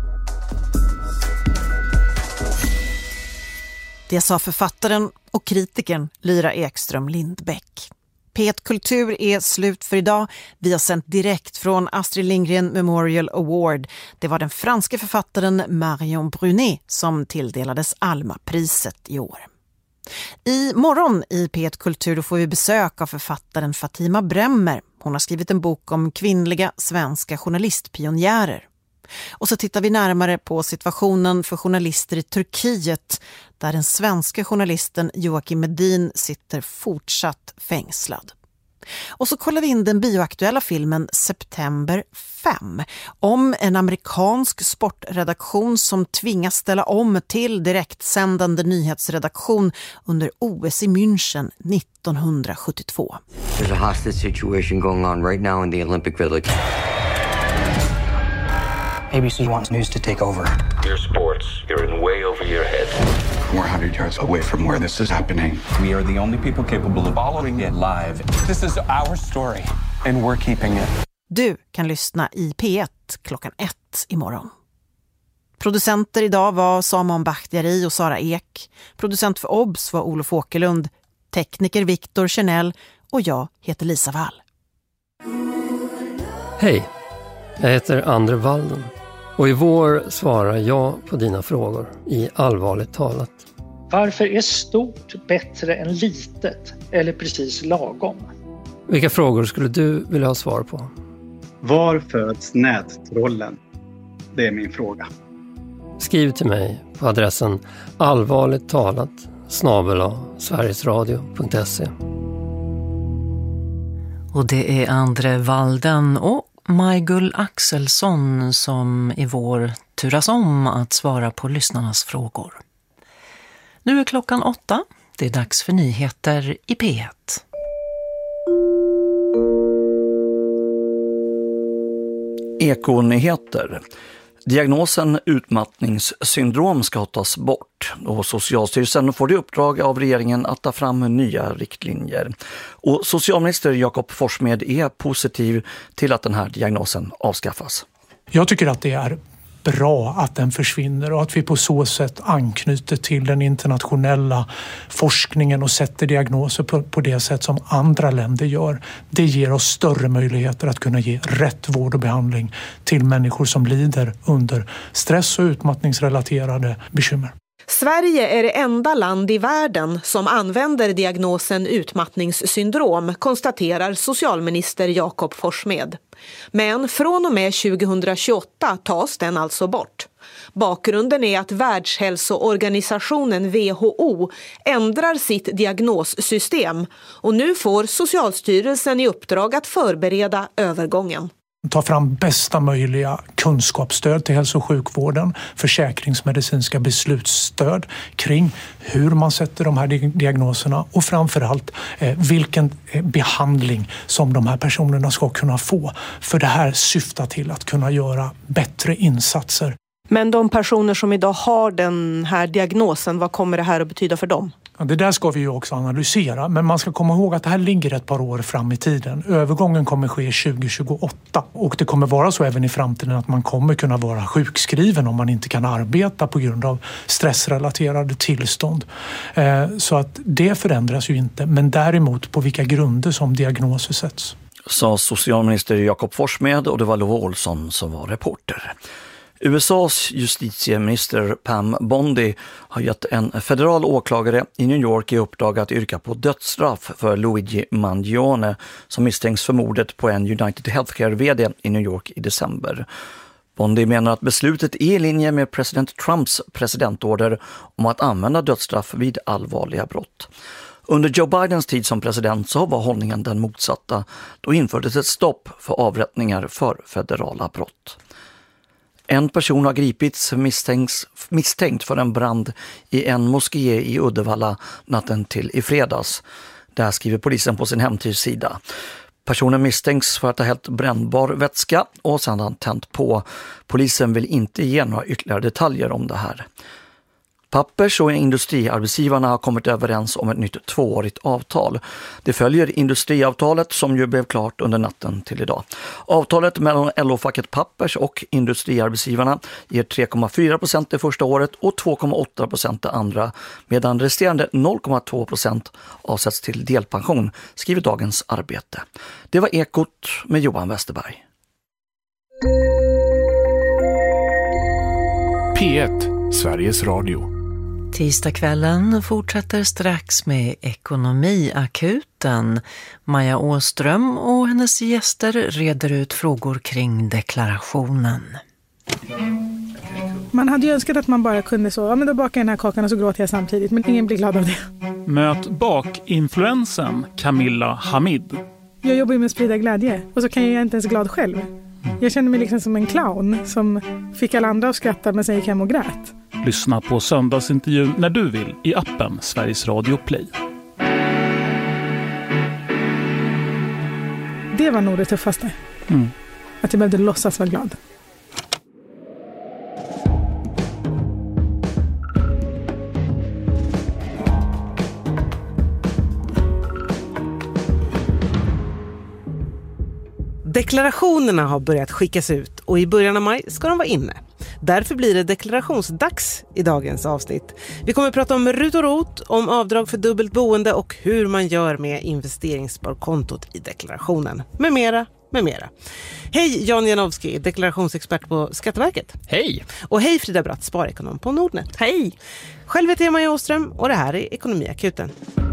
Det sa författaren och kritikern Lyra Ekström Lindbäck. P1 Kultur är slut för idag. Vi har sänt direkt från Astrid Lindgren Memorial Award. Det var den franska författaren Marion Brunet som tilldelades Alma-priset i år. I morgon i P1 Kultur får vi besök av författaren Fatima Bremmer. Hon har skrivit en bok om kvinnliga svenska journalistpionjärer. Och så tittar vi närmare på situationen för journalister i Turkiet, där den svenska journalisten Joakim Medin sitter fortsatt fängslad. Och så kollar vi in den bioaktuella filmen September 5 om en amerikansk sportredaktion som tvingas ställa om till direktsändande nyhetsredaktion under OS i München 1972. There's a hostage situation going on right now in the Olympic Village. ABC wants news to take over. Your sports, you're in way over your head. We're 100 yards away from where this is happening. We are the only people capable of following it live. This is our story, and we're keeping it. Du kan lyssna i P1 klockan 1 imorgon. Producenter idag var Saman Bakhtiari och Sara Ek. Producent för OBS var Olof Åkerlund. Tekniker Viktor Kjernell och jag heter Lisa Wall. Hej, jag heter Andre Walden. Och i vår svarar jag på dina frågor i Allvarligt talat. Varför är stort bättre än litet eller precis lagom? Vilka frågor skulle du vilja ha svar på? Var föds nättrollen? Det är min fråga. Skriv till mig på adressen allvarligttalat@sverigesradio.se. Och det är Andre Walden och Majgull Axelsson som i vår turas om att svara på lyssnarnas frågor. Nu är klockan 8. Det är dags för nyheter i P1. Ekonyheter. Diagnosen utmattningssyndrom ska tas bort och Socialstyrelsen får det uppdrag av regeringen att ta fram nya riktlinjer. Och socialminister Jakob Forssmed är positiv till att den här diagnosen avskaffas. Jag tycker att det är bra att den försvinner och att vi på så sätt anknyter till den internationella forskningen och sätter diagnoser på det sätt som andra länder gör. Det ger oss större möjligheter att kunna ge rätt vård och behandling till människor som lider under stress- och utmattningsrelaterade bekymmer. Sverige är det enda land i världen som använder diagnosen utmattningssyndrom, konstaterar socialminister Jakob Forssmed. Men från och med 2028 tas den alltså bort. Bakgrunden är att Världshälsoorganisationen WHO ändrar sitt diagnossystem och nu får Socialstyrelsen i uppdrag att förbereda övergången. Ta fram bästa möjliga kunskapsstöd till hälso- och sjukvården, försäkringsmedicinska beslutsstöd kring hur man sätter de här diagnoserna och framförallt vilken behandling som de här personerna ska kunna få. För det här syftar till att kunna göra bättre insatser. Men de personer som idag har den här diagnosen, vad kommer det här att betyda för dem? Ja, det där ska vi ju också analysera, men man ska komma ihåg att det här ligger ett par år fram i tiden. Övergången kommer ske 2028 och det kommer vara så även i framtiden att man kommer kunna vara sjukskriven om man inte kan arbeta på grund av stressrelaterade tillstånd. Så att det förändras ju inte, men däremot på vilka grunder som diagnoser sätts. Sa socialminister Jakob Forssmed och det var Lova Olsson som var reporter. USAs justitieminister Pam Bondi har gett en federal åklagare i New York i uppdrag att yrka på dödsstraff för Luigi Mangione som misstänks för mordet på en United Healthcare-vd i New York i december. Bondi menar att beslutet är i linje med president Trumps presidentorder om att använda dödsstraff vid allvarliga brott. Under Joe Bidens tid som president så var hållningen den motsatta. Då infördes ett stopp för avrättningar för federala brott. En person har gripits misstänkt för en brand i en moské i Uddevalla natten till i fredags. Där skriver polisen på sin hemsida. Personen misstänks för att ha hällt brännbar vätska och sedan tänt på. Polisen vill inte ge några ytterligare detaljer om det här. Pappers- och industriarbetsgivarna har kommit överens om ett nytt 2-årigt avtal. Det följer industriavtalet som ju blev klart under natten till idag. Avtalet mellan LO-facket Pappers och industriarbetsgivarna ger 3,4% det första året och 2,8% det andra, medan resterande 0,2% avsätts till delpension, skriver Dagens Arbete. Det var Ekot med Johan Westerberg. P1, Sveriges Radio. Tisdagskvällen fortsätter strax med Ekonomiakuten. Maja Åström och hennes gäster reder ut frågor kring deklarationen. Man hade ju önskat att man bara kunde så, ja men då bakar jag den här kakan och så gråter jag samtidigt, men ingen blir glad av det. Möt bakinfluensen Camilla Hamid. Jag jobbar ju med att sprida glädje och så kan jag inte ens glad själv. Jag känner mig liksom som en clown som fick alla andra att skratta men sen gick hem och grät. Lyssna på söndagsintervjun när du vill i appen Sveriges Radio Play. Det var nog det tuffaste. Att jag behövde låtsas vara glad. Deklarationerna har börjat skickas ut och i början av maj ska de vara inne. Därför blir det deklarationsdags i dagens avsnitt. Vi kommer att prata om RUT och ROT, om avdrag för dubbelt boende och hur man gör med investeringssparkontot i deklarationen. Med mera, med mera. Hej Jan Janowski, deklarationsexpert på Skatteverket. Hej! Och hej Frida Bratt, sparekonom på Nordnet. Hej! Själv heter jag Maja Åström och det här är Ekonomiakuten.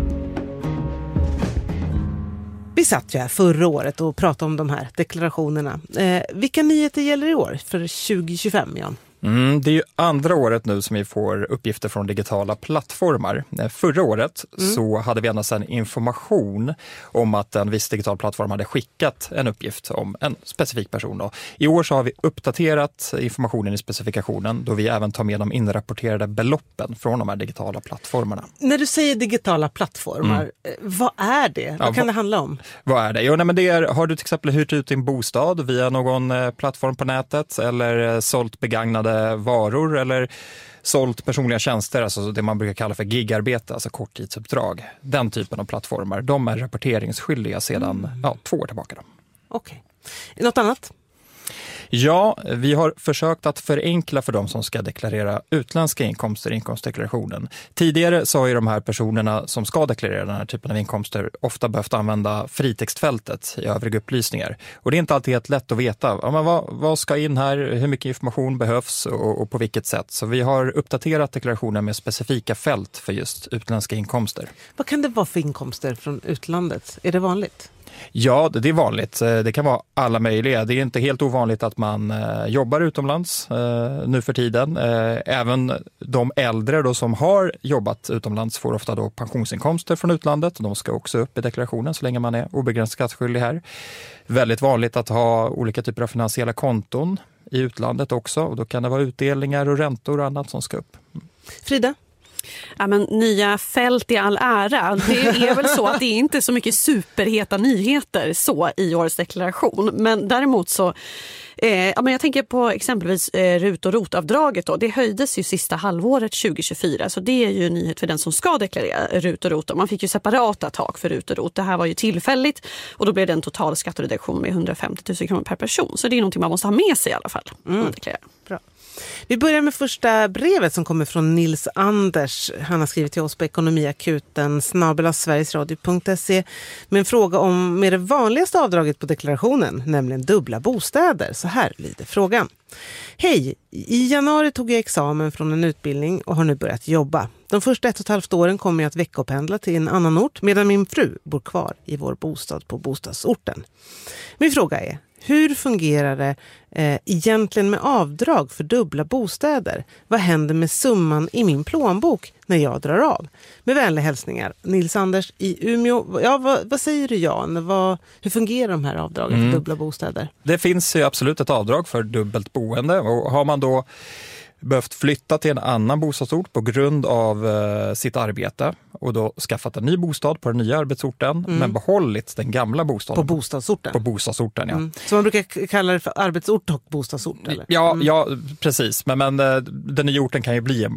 Vi satt ju här förra året och pratade om de här deklarationerna. Vilka nyheter gäller i år för 2025, Jan? Det är ju andra året nu som vi får uppgifter från digitala plattformar. Förra året så hade vi endast en information om att en viss digital plattform hade skickat en uppgift om en specifik person. Då. I år så har vi uppdaterat informationen i specifikationen då vi även tar med de inrapporterade beloppen från de här digitala plattformarna. När du säger digitala plattformar, vad är det? Vad kan det handla om? Vad är det? Jo, nej, men det är, har du till exempel hyrt ut din bostad via någon plattform på nätet eller sålt begagnade varor eller sålt personliga tjänster, alltså det man brukar kalla för gigarbete, alltså korttidsuppdrag. Den typen av plattformar, de är rapporteringsskyldiga sedan 2 år tillbaka. Okej. Något annat? Ja, vi har försökt att förenkla för de som ska deklarera utländska inkomster i inkomstdeklarationen. Tidigare så har ju de här personerna som ska deklarera den här typen av inkomster ofta behövt använda fritextfältet i övriga upplysningar. Och det är inte alltid helt lätt att veta vad ska in här, hur mycket information behövs och på vilket sätt. Så vi har uppdaterat deklarationen med specifika fält för just utländska inkomster. Vad kan det vara för inkomster från utlandet? Är det vanligt? Ja, det är vanligt. Det kan vara alla möjliga. Det är inte helt ovanligt att man jobbar utomlands nu för tiden. Även de äldre då som har jobbat utomlands får ofta då pensionsinkomster från utlandet. De ska också upp i deklarationen så länge man är obegränsat skattskyldig här. Väldigt vanligt att ha olika typer av finansiella konton i utlandet också. Och då kan det vara utdelningar och räntor och annat som ska upp. Frida? Ja, men nya fält i all ära. Det är väl så att det är inte så mycket superheta nyheter så i årets deklaration. Men däremot så, men jag tänker på exempelvis RUT- och ROT-avdraget då. Det höjdes ju sista halvåret 2024. Så det är ju en nyhet för den som ska deklarera RUT och ROT. Man fick ju separata tak för RUT och ROT. Det här var ju tillfälligt och då blev det en total skattereduktion med 150 000 kronor per person. Så det är någonting man måste ha med sig i alla fall. Bra. Vi börjar med första brevet som kommer från Nils Anders. Han har skrivit till oss på ekonomiakuten @sverigesradio.se med en fråga om med det vanligaste avdraget på deklarationen, nämligen dubbla bostäder. Så här lyder frågan. Hej, i januari tog jag examen från en utbildning och har nu börjat jobba. De första 1,5 åren kommer jag att veckopendla till en annan ort medan min fru bor kvar i vår bostad på bostadsorten. Min fråga är, hur fungerar det egentligen med avdrag för dubbla bostäder? Vad händer med summan i min plånbok när jag drar av? Med vänliga hälsningar, Nils Anders i Umeå. Ja, vad säger du Jan? Hur fungerar de här avdragen för dubbla bostäder? Det finns ju absolut ett avdrag för dubbelt boende och har man då behövt flytta till en annan bostadsort på grund av sitt arbete och då skaffat en ny bostad på den nya arbetsorten men behållit den gamla bostaden. På bostadsorten? På bostadsorten, ja. Så man brukar kalla det för arbetsort och bostadsort, eller? Ja, precis. Men den nya orten kan ju bli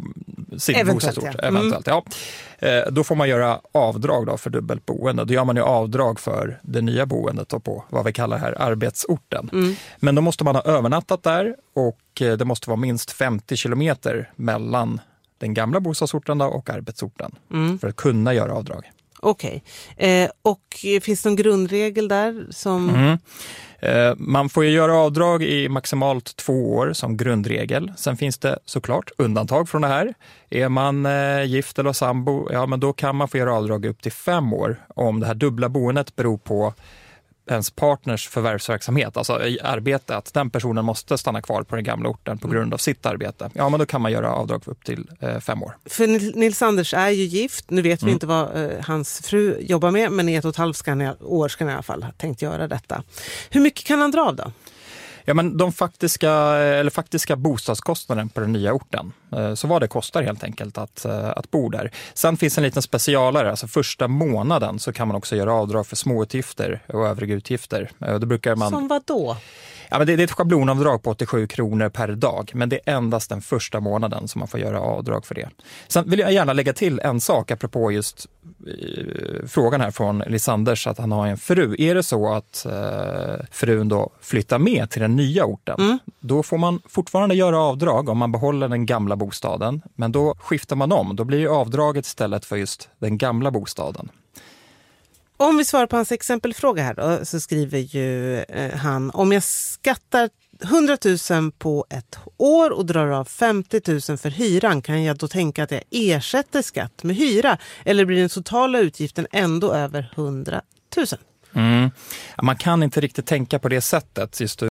sin bostadsort. Eventuellt, ja. Då får man göra avdrag då för dubbelt boende. Då gör man ju avdrag för det nya boendet då på vad vi kallar här arbetsorten. Men då måste man ha övernattat där och det måste vara minst 50 kilometer mellan den gamla bostadsorten då och arbetsorten för att kunna göra avdrag. Okej. Och finns det en grundregel där som... Man får ju göra avdrag i maximalt 2 år som grundregel. Sen finns det såklart undantag från det här. Är man gift eller sambo, ja men då kan man få göra avdrag upp till 5 år om det här dubbla boendet beror på ens partners förvärvsverksamhet, alltså i arbete, att den personen måste stanna kvar på den gamla orten på grund av sitt arbete. Ja, men då kan man göra avdrag upp till 5 år. För Nils Anders är ju gift. Nu vet vi inte vad hans fru jobbar med, men i 1,5 år ska han i alla fall ha tänkt göra detta. Hur mycket kan han dra av då? Ja, men de faktiska bostadskostnaden på den nya orten. Så vad det kostar helt enkelt att bo där. Sen finns en liten specialare, alltså första månaden så kan man också göra avdrag för småutgifter och övriga utgifter. Då brukar man... Som vad då? Ja, men det är ett schablonavdrag på 87 kronor per dag, men det är endast den första månaden som man får göra avdrag för det. Sen vill jag gärna lägga till en sak apropå just frågan här från Lisanders att han har en fru. Är det så att frun då flyttar med till den nya orten, då får man fortfarande göra avdrag om man behåller den gamla bostaden, men då skiftar man om. Då blir ju avdraget istället för just den gamla bostaden. Om vi svarar på hans exempelfråga här då, så skriver ju han: om jag skattar 100 000 på ett år och drar av 50 000 för hyran, kan jag då tänka att jag ersätter skatt med hyra? Eller blir den totala utgiften ändå över 100 000? Man kan inte riktigt tänka på det sättet just